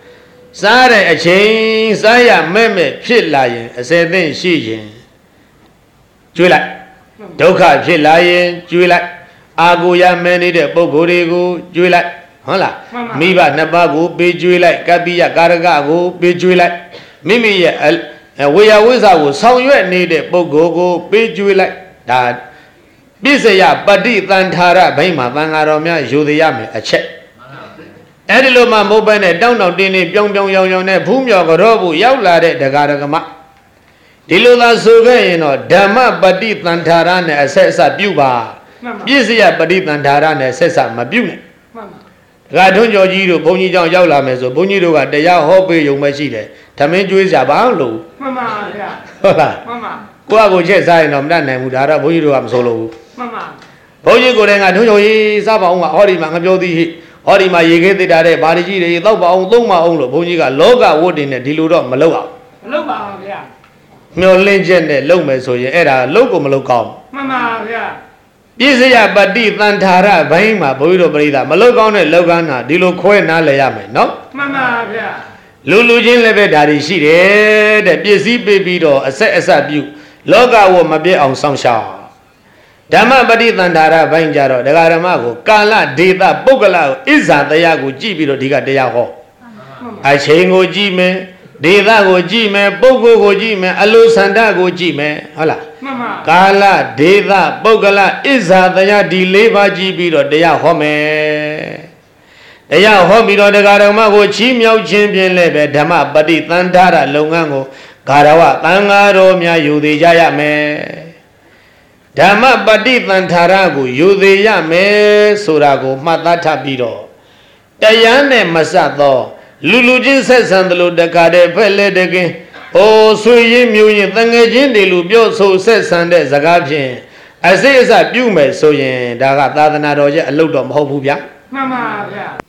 စားတဲ့အချိန်စားရမဲ့မဲ့ဖြစ်လာရင်အစဲသိင့်ရှိရင်ကျွေးလိုက်ဒုက္ခဖြစ်လာရင်ကျွေးလိုက်အာကိုရမဲနေတဲ့ပုဂ္ဂိုလ်တွေကိုကျွေးလိုက်ဟုတ်လားမိဘနှစ်ပါးကိုပေးကျွေးလိုက်ကပ္ပိယကာရကကိုပေးကျွေးလိုက်မိမိရဲ့ဝေယဝိဇ္ဇာကိုဆောင်ရွက်နေတဲ့ပုဂ္ဂိုလ်ကိုပေးကျွေးလိုက်ဒါပြစ္ဆယပฏิသန္ထာရဘိမှာသံဃာတော်များယူသေးရမယ်အချက်အဲ့ဒီလိုမှမဟုတ်ဘဲနဲ့တောင်းတောင်းတင်းတင်းပြောင်းပြောင်းရောင်ရောင်နဲ့ဖူးမြော်ကြောဖို့ရောက်လာတဲ့တရားဓမ္မဒီလိုသာဆိုခဲ့ရင်တော့ဓမ္မပฏิသန္ထာရနဲ့အဆက်အစပြုပါပြည့်စရာပฏิသန္ထာရနဲ့ဆက်စမပြုနဲ့ဒကာထွန်းကျော်ကြီးတို့ဘုန်းကြီးကြောင့်ရောက်လာမယ်ဆိုဘုန်းကြီးတို့ကတရားဟောပေးရုံပဲရှိတယ်ဓမင်းကျွေးစရာဘာလို့မှန်ပါဗျာဟုတ်လားမှန်ပါကိုယ့်အကိုချက်စားရင်တော့မတတ်နိုင်ဘူးဒါတော့ဘုန်းကြီးတို့ကမဆိုလို့ဘူးမှန်ပါဘုန်းကြီးကိုယ်တိုင်ကထွန်းကျော်ကြီးစားပါအောင်ကဟောဒီမှာငပြောသည်ဟောဒီမှာရေခဲသေးတာတဲ့ဗာဒီကြီးတွေတောက်ပါအောင်သုံးပါအောင်လို့ဘုန်းကြီးကလောကဝတ်တင်နဲ့ဒီလိုတော့မလုပ်အောင်မလုပ်ပါဘူးဗျာမျောလင့်ချက်နဲ့လုပ်မယ်ဆိုရင်အဲ့ဒါလုပ်ကိုမလုပ်ကောင်းမှန်ပါဗျာပြည့်စရာပฏิသန္ထာရဘိုင်းမှာဘုန်းကြီးတို့ပြိဿမလောက်ကောင်းတဲ့လောက်ကန်းတာဒီလိုခွဲနားလဲရမယ်နော်မှန်ပါဗျာလူလူချင်းလည်းပဲဒါတွေရှိတယ်တဲ့ပစ္စည်းပေးပြီးတော့အဆက်အဆက်ပြုလောကဝမပြည့်အောင်စောင့်ရှောက်ဓမ္မပฏิသန္ထာရဘိုင်းကြတော့ဒကာဓမ္မကိုကာလဒေသပုဂ္ဂလကိုဣဇာတရားကိုကြည့်ပြီးတော့ဒီကတရားဟောအချိန်ကိုကြည့်မယ်ဒေသကိုကြည့်မယ်ပုဂ္ဂိုလ်ကိုကြည့်မယ်အလိုဆန္ဒကိုကြည့်မယ်ဟုတ်လားမှန်ပါကာလဒေသပုဂ္ဂလဣဇာတရားဒီလေးပါးကြည့်ပြီးတော့တရားဟောမယ်တရားဟောပြီးတော့တရားဓမ္မကိုချီးမြှောက်ခြင်းဖြင့်လည်းပဲဓမ္မပฏิသန္ထာရလုပ်ငန်းကိုဂါရဝသံဃာတော်များယူသေးကြရမယ်ဓမ္မပฏิသန္ထာရကိုယူသေးရမယ်ဆိုတာကိုမှတ်သားထားပြီးတော့တရားနဲ့မဆက်သောလူလူချင်းဆက်ဆံတယ်လို့တကားတဲ့ဖက်လက်တကင်းအိုးဆွေရင်းမျိုးရင်တငယ်ချင်းတွေလူပြောဆိုဆက်ဆံတဲ့စကားဖြင့်အစိအစပြုမယ်ဆိုရင်ဒါကသာသနာတော်ရဲ့အလုပ်တော့မဟုတ်ဘူးဗျာမှန်ပါဗျာ